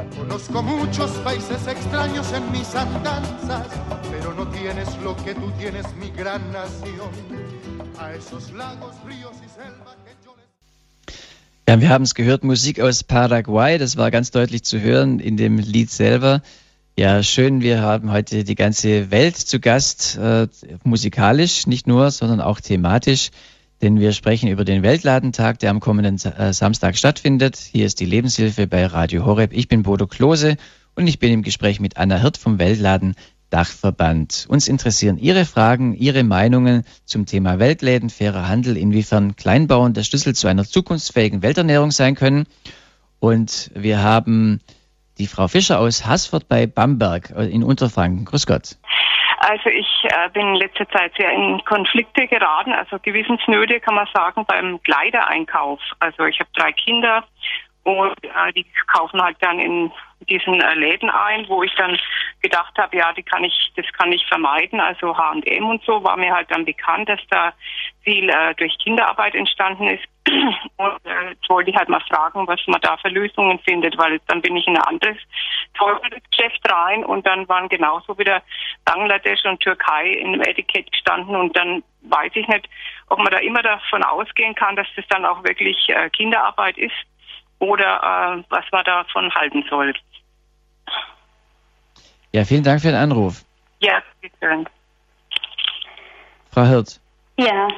[SPEAKER 4] Conozco muchos países extraños en mis andanzas, pero no tienes lo que tú tienes, mi gran nación. A esos lagos, ríos y selva que yo les...
[SPEAKER 1] Ja, wir haben es gehört, Musik aus Paraguay, das war ganz deutlich zu hören in dem Lied selber. Ja, schön, wir haben heute die ganze Welt zu Gast, musikalisch nicht nur, sondern auch thematisch, denn wir sprechen über den Weltladentag, der am kommenden Samstag stattfindet. Hier ist die Lebenshilfe bei Radio Horeb. Ich bin Bodo Klose und ich bin im Gespräch mit Anna Hirt vom Weltladendachverband. Uns interessieren Ihre Fragen, Ihre Meinungen zum Thema Weltläden, fairer Handel, inwiefern Kleinbauern der Schlüssel zu einer zukunftsfähigen Welternährung sein können. Und wir haben die Frau Fischer aus Haßfurt bei Bamberg in Unterfranken. Grüß Gott.
[SPEAKER 5] Also ich bin in letzter Zeit sehr in Konflikte geraten, also Gewissensnöte kann man sagen beim Kleidereinkauf. Also ich habe 3 Kinder und die kaufen halt dann in diesen Läden ein, wo ich dann gedacht habe, ja, das kann ich vermeiden. Also H&M und so war mir halt dann bekannt, dass da viel durch Kinderarbeit entstanden ist. Und jetzt wollte ich halt mal fragen, was man da für Lösungen findet, weil dann bin ich in ein anderes teureres Geschäft rein und dann waren genauso wieder Bangladesch und Türkei in dem Etikett gestanden und dann weiß ich nicht, ob man da immer davon ausgehen kann, dass das dann auch wirklich Kinderarbeit ist oder was man davon halten soll.
[SPEAKER 1] Ja, vielen Dank für den Anruf.
[SPEAKER 5] Ja, bitte.
[SPEAKER 1] Frau Hirt.
[SPEAKER 2] Ja,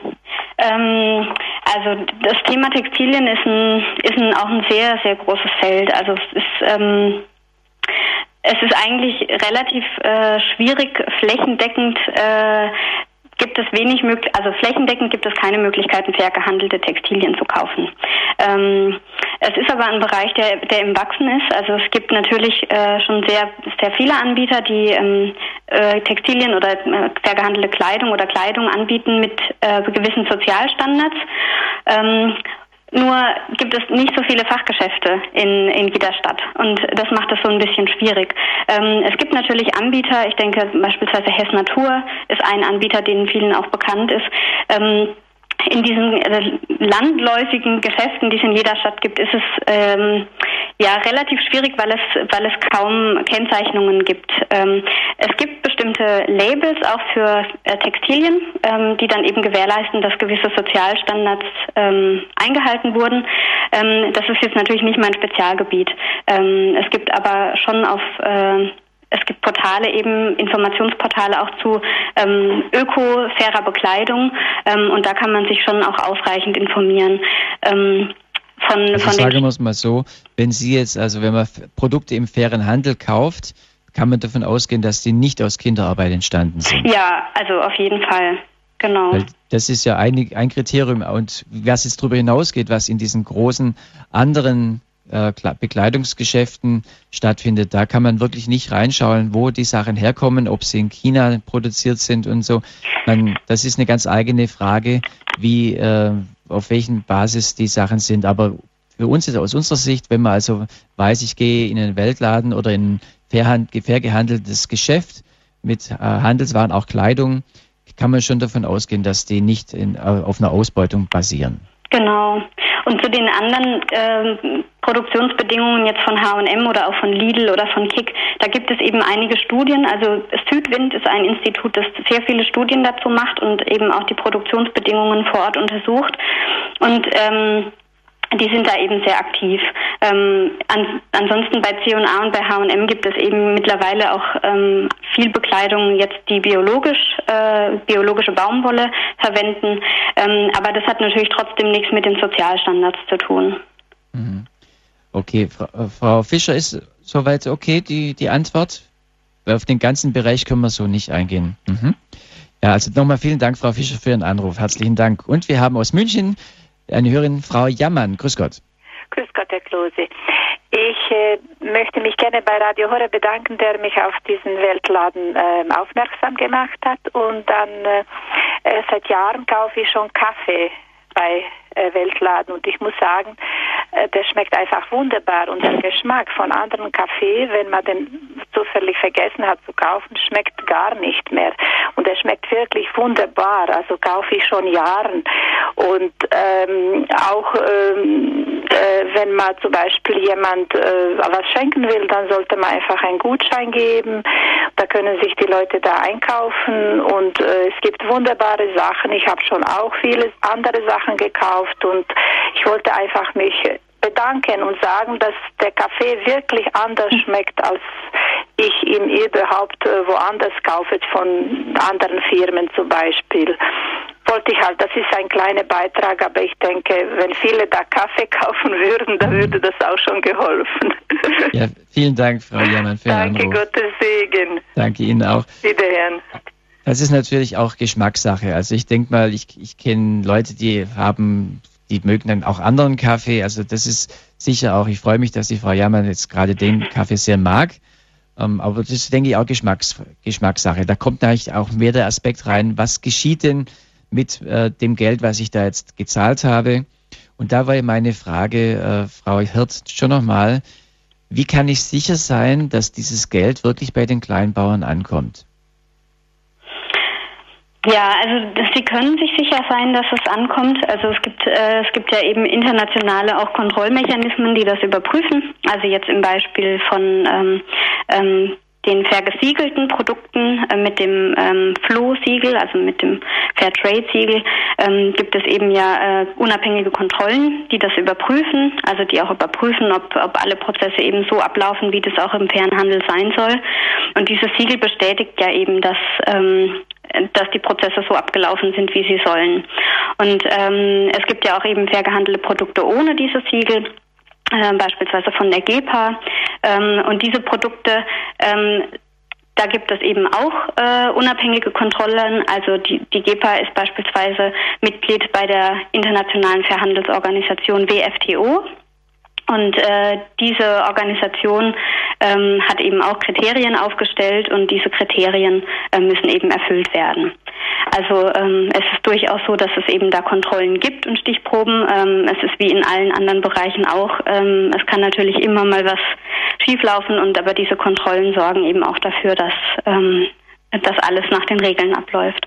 [SPEAKER 2] also das Thema Textilien ist auch ein sehr, sehr großes Feld. Also es ist eigentlich relativ schwierig, flächendeckend flächendeckend gibt es keine Möglichkeiten, fair gehandelte Textilien zu kaufen. Es ist aber ein Bereich, der im Wachsen ist. Also es gibt natürlich schon sehr, sehr viele Anbieter, die Textilien oder fair gehandelte Kleidung oder Kleidung anbieten mit gewissen Sozialstandards. Nur gibt es nicht so viele Fachgeschäfte in jeder Stadt und das macht es so ein bisschen schwierig. Es gibt natürlich Anbieter, ich denke beispielsweise Hess Natur ist ein Anbieter, den vielen auch bekannt ist. In diesen landläufigen Geschäften, die es in jeder Stadt gibt, ist es relativ schwierig, weil es kaum Kennzeichnungen gibt. Es gibt bestimmte Labels auch für Textilien, die dann eben gewährleisten, dass gewisse Sozialstandards eingehalten wurden. Das ist jetzt natürlich nicht mein Spezialgebiet. Es gibt aber schon es gibt Portale, eben Informationsportale auch zu öko-fairer Bekleidung und da kann man sich schon auch ausreichend informieren.
[SPEAKER 1] Sagen wir es mal so, wenn man Produkte im fairen Handel kauft, kann man davon ausgehen, dass die nicht aus Kinderarbeit entstanden sind.
[SPEAKER 2] Ja, also auf jeden Fall, genau.
[SPEAKER 1] Weil das ist ja ein Kriterium und was jetzt darüber hinausgeht, was in diesen großen anderen Bekleidungsgeschäften stattfindet. Da kann man wirklich nicht reinschauen, wo die Sachen herkommen, ob sie in China produziert sind und so. Das ist eine ganz eigene Frage, auf welchen Basis die Sachen sind. Aber für uns ist aus unserer Sicht, wenn man also weiß, ich gehe in einen Weltladen oder in ein fair gehandeltes Geschäft mit Handelswaren, auch Kleidung, kann man schon davon ausgehen, dass die nicht auf einer Ausbeutung basieren.
[SPEAKER 2] Genau. Und zu den anderen Produktionsbedingungen jetzt von H&M oder auch von Lidl oder von Kick, da gibt es eben einige Studien. Also Südwind ist ein Institut, das sehr viele Studien dazu macht und eben auch die Produktionsbedingungen vor Ort untersucht. Und die sind da eben sehr aktiv. Ansonsten bei C&A und bei H&M gibt es eben mittlerweile auch viel Bekleidung, jetzt die biologische Baumwolle verwenden. Aber das hat natürlich trotzdem nichts mit den Sozialstandards zu tun.
[SPEAKER 1] Okay, Frau Fischer, ist soweit okay die Antwort? Auf den ganzen Bereich können wir so nicht eingehen. Ja, also nochmal vielen Dank, Frau Fischer, für Ihren Anruf. Herzlichen Dank. Und wir haben aus München eine Hörerin, Frau Jammann. Grüß Gott.
[SPEAKER 6] Grüß Gott, Herr Klose. Ich möchte mich gerne bei Radio Horeb bedanken, der mich auf diesen Weltladen aufmerksam gemacht hat. Und dann seit Jahren kaufe ich schon Kaffee bei Weltladen. Und ich muss sagen, der schmeckt einfach wunderbar. Und der Geschmack von anderen Kaffee, wenn man den zufällig vergessen habe zu kaufen, schmeckt gar nicht mehr. Und er schmeckt wirklich wunderbar. Also kaufe ich schon Jahren. Und auch wenn man zum Beispiel jemand was schenken will, dann sollte man einfach einen Gutschein geben. Da können sich die Leute da einkaufen und es gibt wunderbare Sachen. Ich habe schon auch viele andere Sachen gekauft und ich wollte einfach mich bedanken und sagen, dass der Kaffee wirklich anders schmeckt, als ich ihn überhaupt woanders kaufe, von anderen Firmen zum Beispiel. Wollte ich halt, das ist ein kleiner Beitrag, aber ich denke, wenn viele da Kaffee kaufen würden, dann würde das auch schon geholfen.
[SPEAKER 1] Ja, vielen Dank, Frau Jermann, für den Anruf.
[SPEAKER 6] Danke, Gottes Segen.
[SPEAKER 1] Danke Ihnen auch.
[SPEAKER 6] Wiederhören.
[SPEAKER 1] Das ist natürlich auch Geschmackssache. Also ich denke mal, ich kenne Leute, die mögen dann auch anderen Kaffee. Also das ist sicher auch, ich freue mich, dass die Frau Jermann jetzt gerade den Kaffee sehr mag. Aber das ist, denke ich, auch Geschmackssache. Da kommt natürlich auch mehr der Aspekt rein, was geschieht denn mit dem Geld, was ich da jetzt gezahlt habe. Und da war meine Frage, Frau Hirt, schon nochmal, wie kann ich sicher sein, dass dieses Geld wirklich bei den Kleinbauern ankommt?
[SPEAKER 2] Ja, also Sie können sich sicher sein, dass es ankommt. Also es gibt ja eben internationale auch Kontrollmechanismen, die das überprüfen. Also jetzt im Beispiel von den fair gesiegelten Produkten mit dem FLO-Siegel, also mit dem Fairtrade-Siegel, gibt es eben ja unabhängige Kontrollen, die das überprüfen, also die auch überprüfen, ob alle Prozesse eben so ablaufen, wie das auch im fairen Handel sein soll. Und dieses Siegel bestätigt ja eben, dass die Prozesse so abgelaufen sind, wie sie sollen. Und es gibt ja auch eben fair gehandelte Produkte ohne dieses Siegel, beispielsweise von der GEPA. Und diese Produkte, da gibt es eben auch unabhängige Kontrollen. Also die GEPA ist beispielsweise Mitglied bei der Internationalen Fairhandelsorganisation WFTO. Und diese Organisation hat eben auch Kriterien aufgestellt und diese Kriterien müssen eben erfüllt werden. Also es ist durchaus so, dass es eben da Kontrollen gibt und Stichproben. Es ist wie in allen anderen Bereichen auch. Es kann natürlich immer mal was schieflaufen aber diese Kontrollen sorgen eben auch dafür, dass alles nach den Regeln abläuft.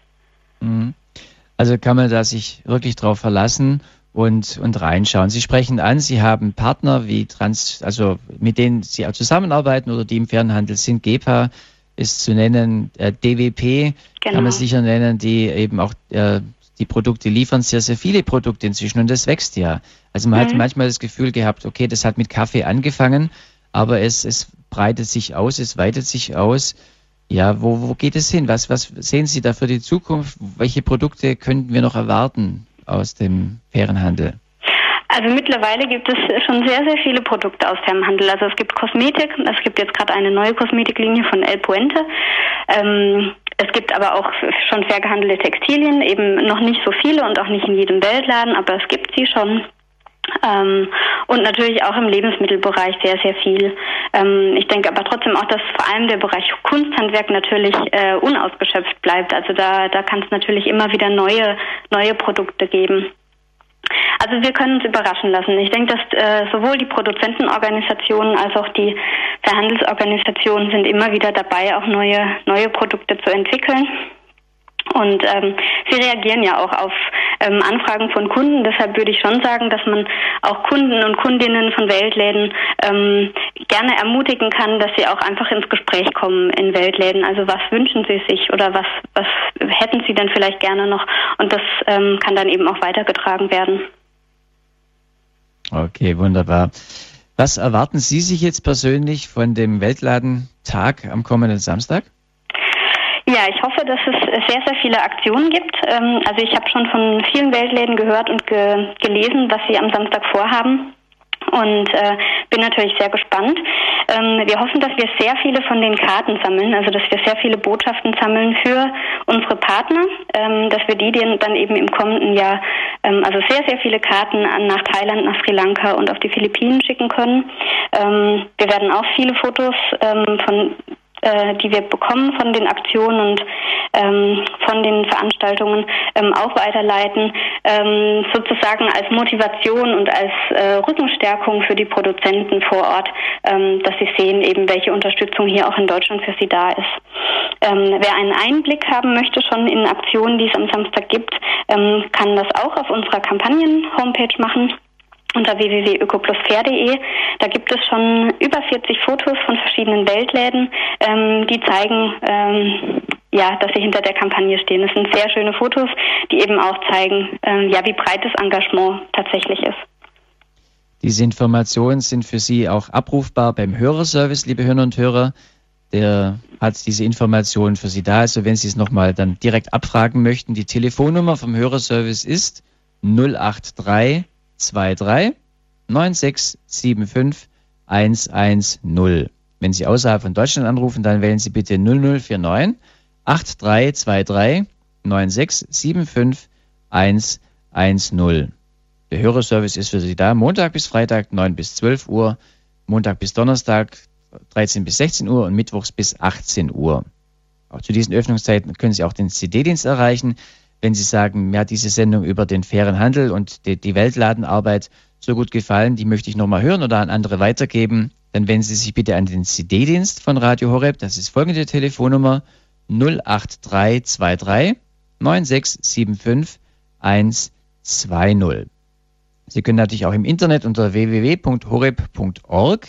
[SPEAKER 1] Also kann man da sich wirklich drauf verlassen und reinschauen. Sie sprechen an, Sie haben Partner also mit denen Sie auch zusammenarbeiten oder die im fairen Handel sind. GEPA ist zu nennen, DWP kann man sicher nennen, die eben auch die Produkte liefern, sehr, sehr viele Produkte inzwischen und das wächst ja. Also man hat manchmal das Gefühl gehabt, okay, das hat mit Kaffee angefangen, aber es breitet sich aus, es weitet sich aus. Ja, wo geht es hin? Was sehen Sie da für die Zukunft? Welche Produkte könnten wir noch erwarten aus dem fairen Handel?
[SPEAKER 2] Also mittlerweile gibt es schon sehr, sehr viele Produkte aus fairem Handel. Also es gibt Kosmetik, es gibt jetzt gerade eine neue Kosmetiklinie von El Puente. Es gibt aber auch schon fair gehandelte Textilien, eben noch nicht so viele und auch nicht in jedem Weltladen, aber es gibt sie schon. Und natürlich auch im Lebensmittelbereich sehr, sehr viel. Ich denke aber trotzdem auch, dass vor allem der Bereich Kunsthandwerk natürlich unausgeschöpft bleibt. Also da kann es natürlich immer wieder neue Produkte geben. Also wir können uns überraschen lassen. Ich denke, dass sowohl die Produzentenorganisationen als auch die Verhandelsorganisationen sind immer wieder dabei, auch neue Produkte zu entwickeln. Und sie reagieren ja auch auf Anfragen von Kunden. Deshalb würde ich schon sagen, dass man auch Kunden und Kundinnen von Weltläden gerne ermutigen kann, dass sie auch einfach ins Gespräch kommen in Weltläden. Also was wünschen sie sich oder was hätten sie denn vielleicht gerne noch? Und das kann dann eben auch weitergetragen werden.
[SPEAKER 1] Okay, wunderbar. Was erwarten Sie sich jetzt persönlich von dem Weltladentag am kommenden Samstag?
[SPEAKER 2] Ja, ich hoffe, dass es sehr, sehr viele Aktionen gibt. Also ich habe schon von vielen Weltläden gehört und gelesen, was sie am Samstag vorhaben. Und bin natürlich sehr gespannt. Wir hoffen, dass wir sehr viele von den Karten sammeln, also dass wir sehr viele Botschaften sammeln für unsere Partner, dass wir die dann eben im kommenden Jahr, also sehr, sehr viele Karten nach Thailand, nach Sri Lanka und auf die Philippinen schicken können. Wir werden auch viele Fotos die wir bekommen von den Aktionen und von den Veranstaltungen auch weiterleiten, sozusagen als Motivation und als Rückenstärkung für die Produzenten vor Ort, dass sie sehen eben, welche Unterstützung hier auch in Deutschland für sie da ist. Wer einen Einblick haben möchte schon in Aktionen, die es am Samstag gibt, kann das auch auf unserer Kampagnen-Homepage machen. Unter www.ökoplusfair.de. Da gibt es schon über 40 Fotos von verschiedenen Weltläden, die zeigen, dass sie hinter der Kampagne stehen. Das sind sehr schöne Fotos, die eben auch zeigen, wie breit das Engagement tatsächlich ist.
[SPEAKER 1] Diese Informationen sind für Sie auch abrufbar beim Hörerservice, liebe Hörner und Hörer. Der hat diese Informationen für Sie da. Also wenn Sie es nochmal dann direkt abfragen möchten, die Telefonnummer vom Hörerservice ist 083 23 9675 110. Wenn Sie außerhalb von Deutschland anrufen, dann wählen Sie bitte 0049 8323 9675 110. Der Hörerservice ist für Sie da, Montag bis Freitag 9 bis 12 Uhr, Montag bis Donnerstag 13 bis 16 Uhr und Mittwochs bis 18 Uhr. Auch zu diesen Öffnungszeiten können Sie auch den CD-Dienst erreichen. Wenn Sie sagen, mir hat diese Sendung über den fairen Handel und die Weltladenarbeit so gut gefallen, die möchte ich nochmal hören oder an andere weitergeben, dann wenden Sie sich bitte an den CD-Dienst von Radio Horeb. Das ist folgende Telefonnummer 08323 9675 120. Sie können natürlich auch im Internet unter www.horeb.org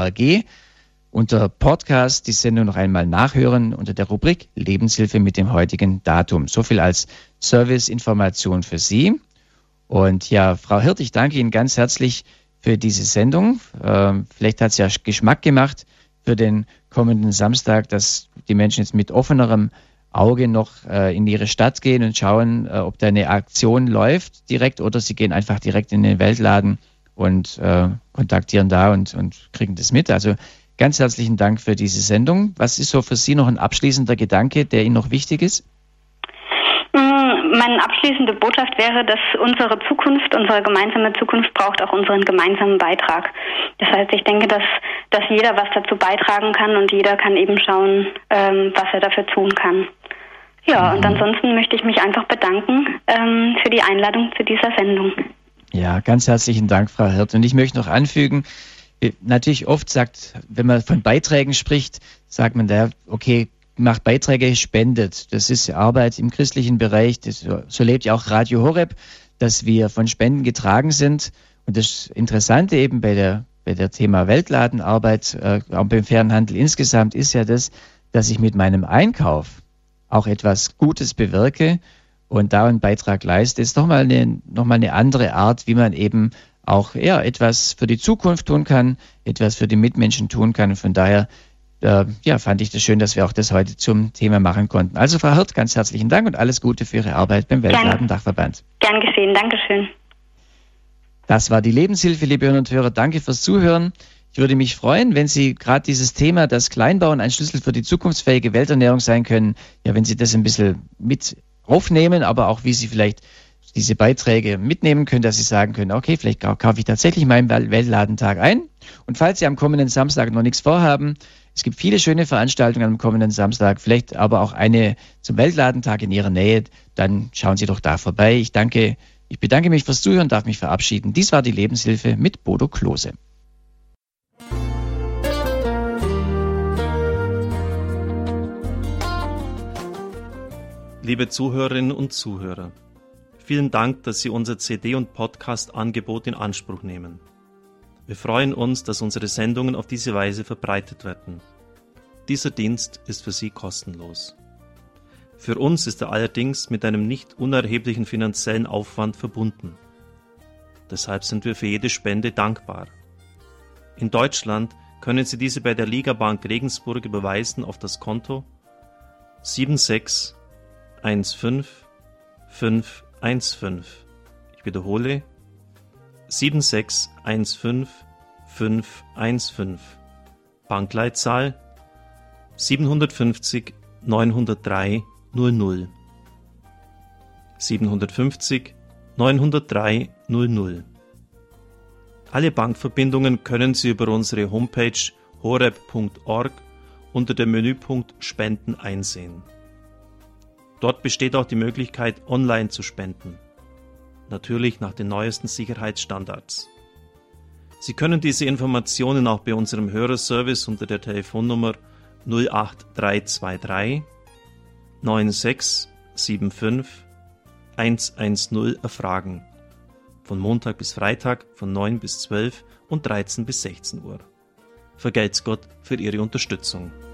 [SPEAKER 1] unter Podcast die Sendung noch einmal nachhören unter der Rubrik Lebenshilfe mit dem heutigen Datum. So viel als Serviceinformation für Sie. Und ja, Frau Hirt, ich danke Ihnen ganz herzlich für diese Sendung. Vielleicht hat es ja Geschmack gemacht für den kommenden Samstag, dass die Menschen jetzt mit offenerem Auge noch in ihre Stadt gehen und schauen, ob da eine Aktion läuft direkt oder sie gehen einfach direkt in den Weltladen und kontaktieren da und kriegen das mit. Also ganz herzlichen Dank für diese Sendung. Was ist so für Sie noch ein abschließender Gedanke, der Ihnen noch wichtig ist?
[SPEAKER 2] Meine abschließende Botschaft wäre, dass unsere gemeinsame Zukunft braucht auch unseren gemeinsamen Beitrag. Das heißt, ich denke, dass jeder was dazu beitragen kann und jeder kann eben schauen, was er dafür tun kann. Ja, und ansonsten möchte ich mich einfach bedanken für die Einladung zu dieser Sendung.
[SPEAKER 1] Ja, ganz herzlichen Dank, Frau Hirt. Und ich möchte noch anfügen, natürlich oft wenn man von Beiträgen spricht, sagt man da, okay, macht Beiträge, spendet. Das ist Arbeit im christlichen Bereich. So lebt ja auch Radio Horeb, dass wir von Spenden getragen sind. Und das Interessante eben bei der Thema Weltladenarbeit, auch beim fairen Handel insgesamt, ist ja das, dass ich mit meinem Einkauf auch etwas Gutes bewirke und da einen Beitrag leiste. Das ist nochmal eine andere Art, wie man eben auch etwas für die Zukunft tun kann, etwas für die Mitmenschen tun kann. Und von daher fand ich das schön, dass wir auch das heute zum Thema machen konnten. Also Frau Hirt, ganz herzlichen Dank und alles Gute für Ihre Arbeit beim Weltladendachverband.
[SPEAKER 2] Gern geschehen, Dankeschön.
[SPEAKER 1] Das war die Lebenshilfe, liebe Hörner und Hörer. Danke fürs Zuhören. Ich würde mich freuen, wenn Sie gerade dieses Thema, dass Kleinbauern ein Schlüssel für die zukunftsfähige Welternährung sein können, wenn Sie das ein bisschen mit aufnehmen, aber auch wie Sie vielleicht diese Beiträge mitnehmen können, dass Sie sagen können, okay, vielleicht kaufe ich tatsächlich meinen Weltladentag ein. Und falls Sie am kommenden Samstag noch nichts vorhaben, es gibt viele schöne Veranstaltungen am kommenden Samstag, vielleicht aber auch eine zum Weltladentag in Ihrer Nähe, dann schauen Sie doch da vorbei. Ich bedanke mich fürs Zuhören, darf mich verabschieden. Dies war die Lebenshilfe mit Bodo Klose.
[SPEAKER 7] Liebe Zuhörerinnen und Zuhörer, vielen Dank, dass Sie unser CD- und Podcast-Angebot in Anspruch nehmen. Wir freuen uns, dass unsere Sendungen auf diese Weise verbreitet werden. Dieser Dienst ist für Sie kostenlos. Für uns ist er allerdings mit einem nicht unerheblichen finanziellen Aufwand verbunden. Deshalb sind wir für jede Spende dankbar. In Deutschland können Sie diese bei der Ligabank Regensburg überweisen auf das Konto 7615515. Ich wiederhole 7615515. Bankleitzahl 750 903 00. 750 903 00. Alle Bankverbindungen können Sie über unsere Homepage horeb.org unter dem Menüpunkt Spenden einsehen. Dort besteht auch die Möglichkeit, online zu spenden. Natürlich nach den neuesten Sicherheitsstandards. Sie können diese Informationen auch bei unserem Hörerservice unter der Telefonnummer 08323 9675 110 erfragen. Von Montag bis Freitag von 9 bis 12 und 13 bis 16 Uhr. Vergelt's Gott für Ihre Unterstützung.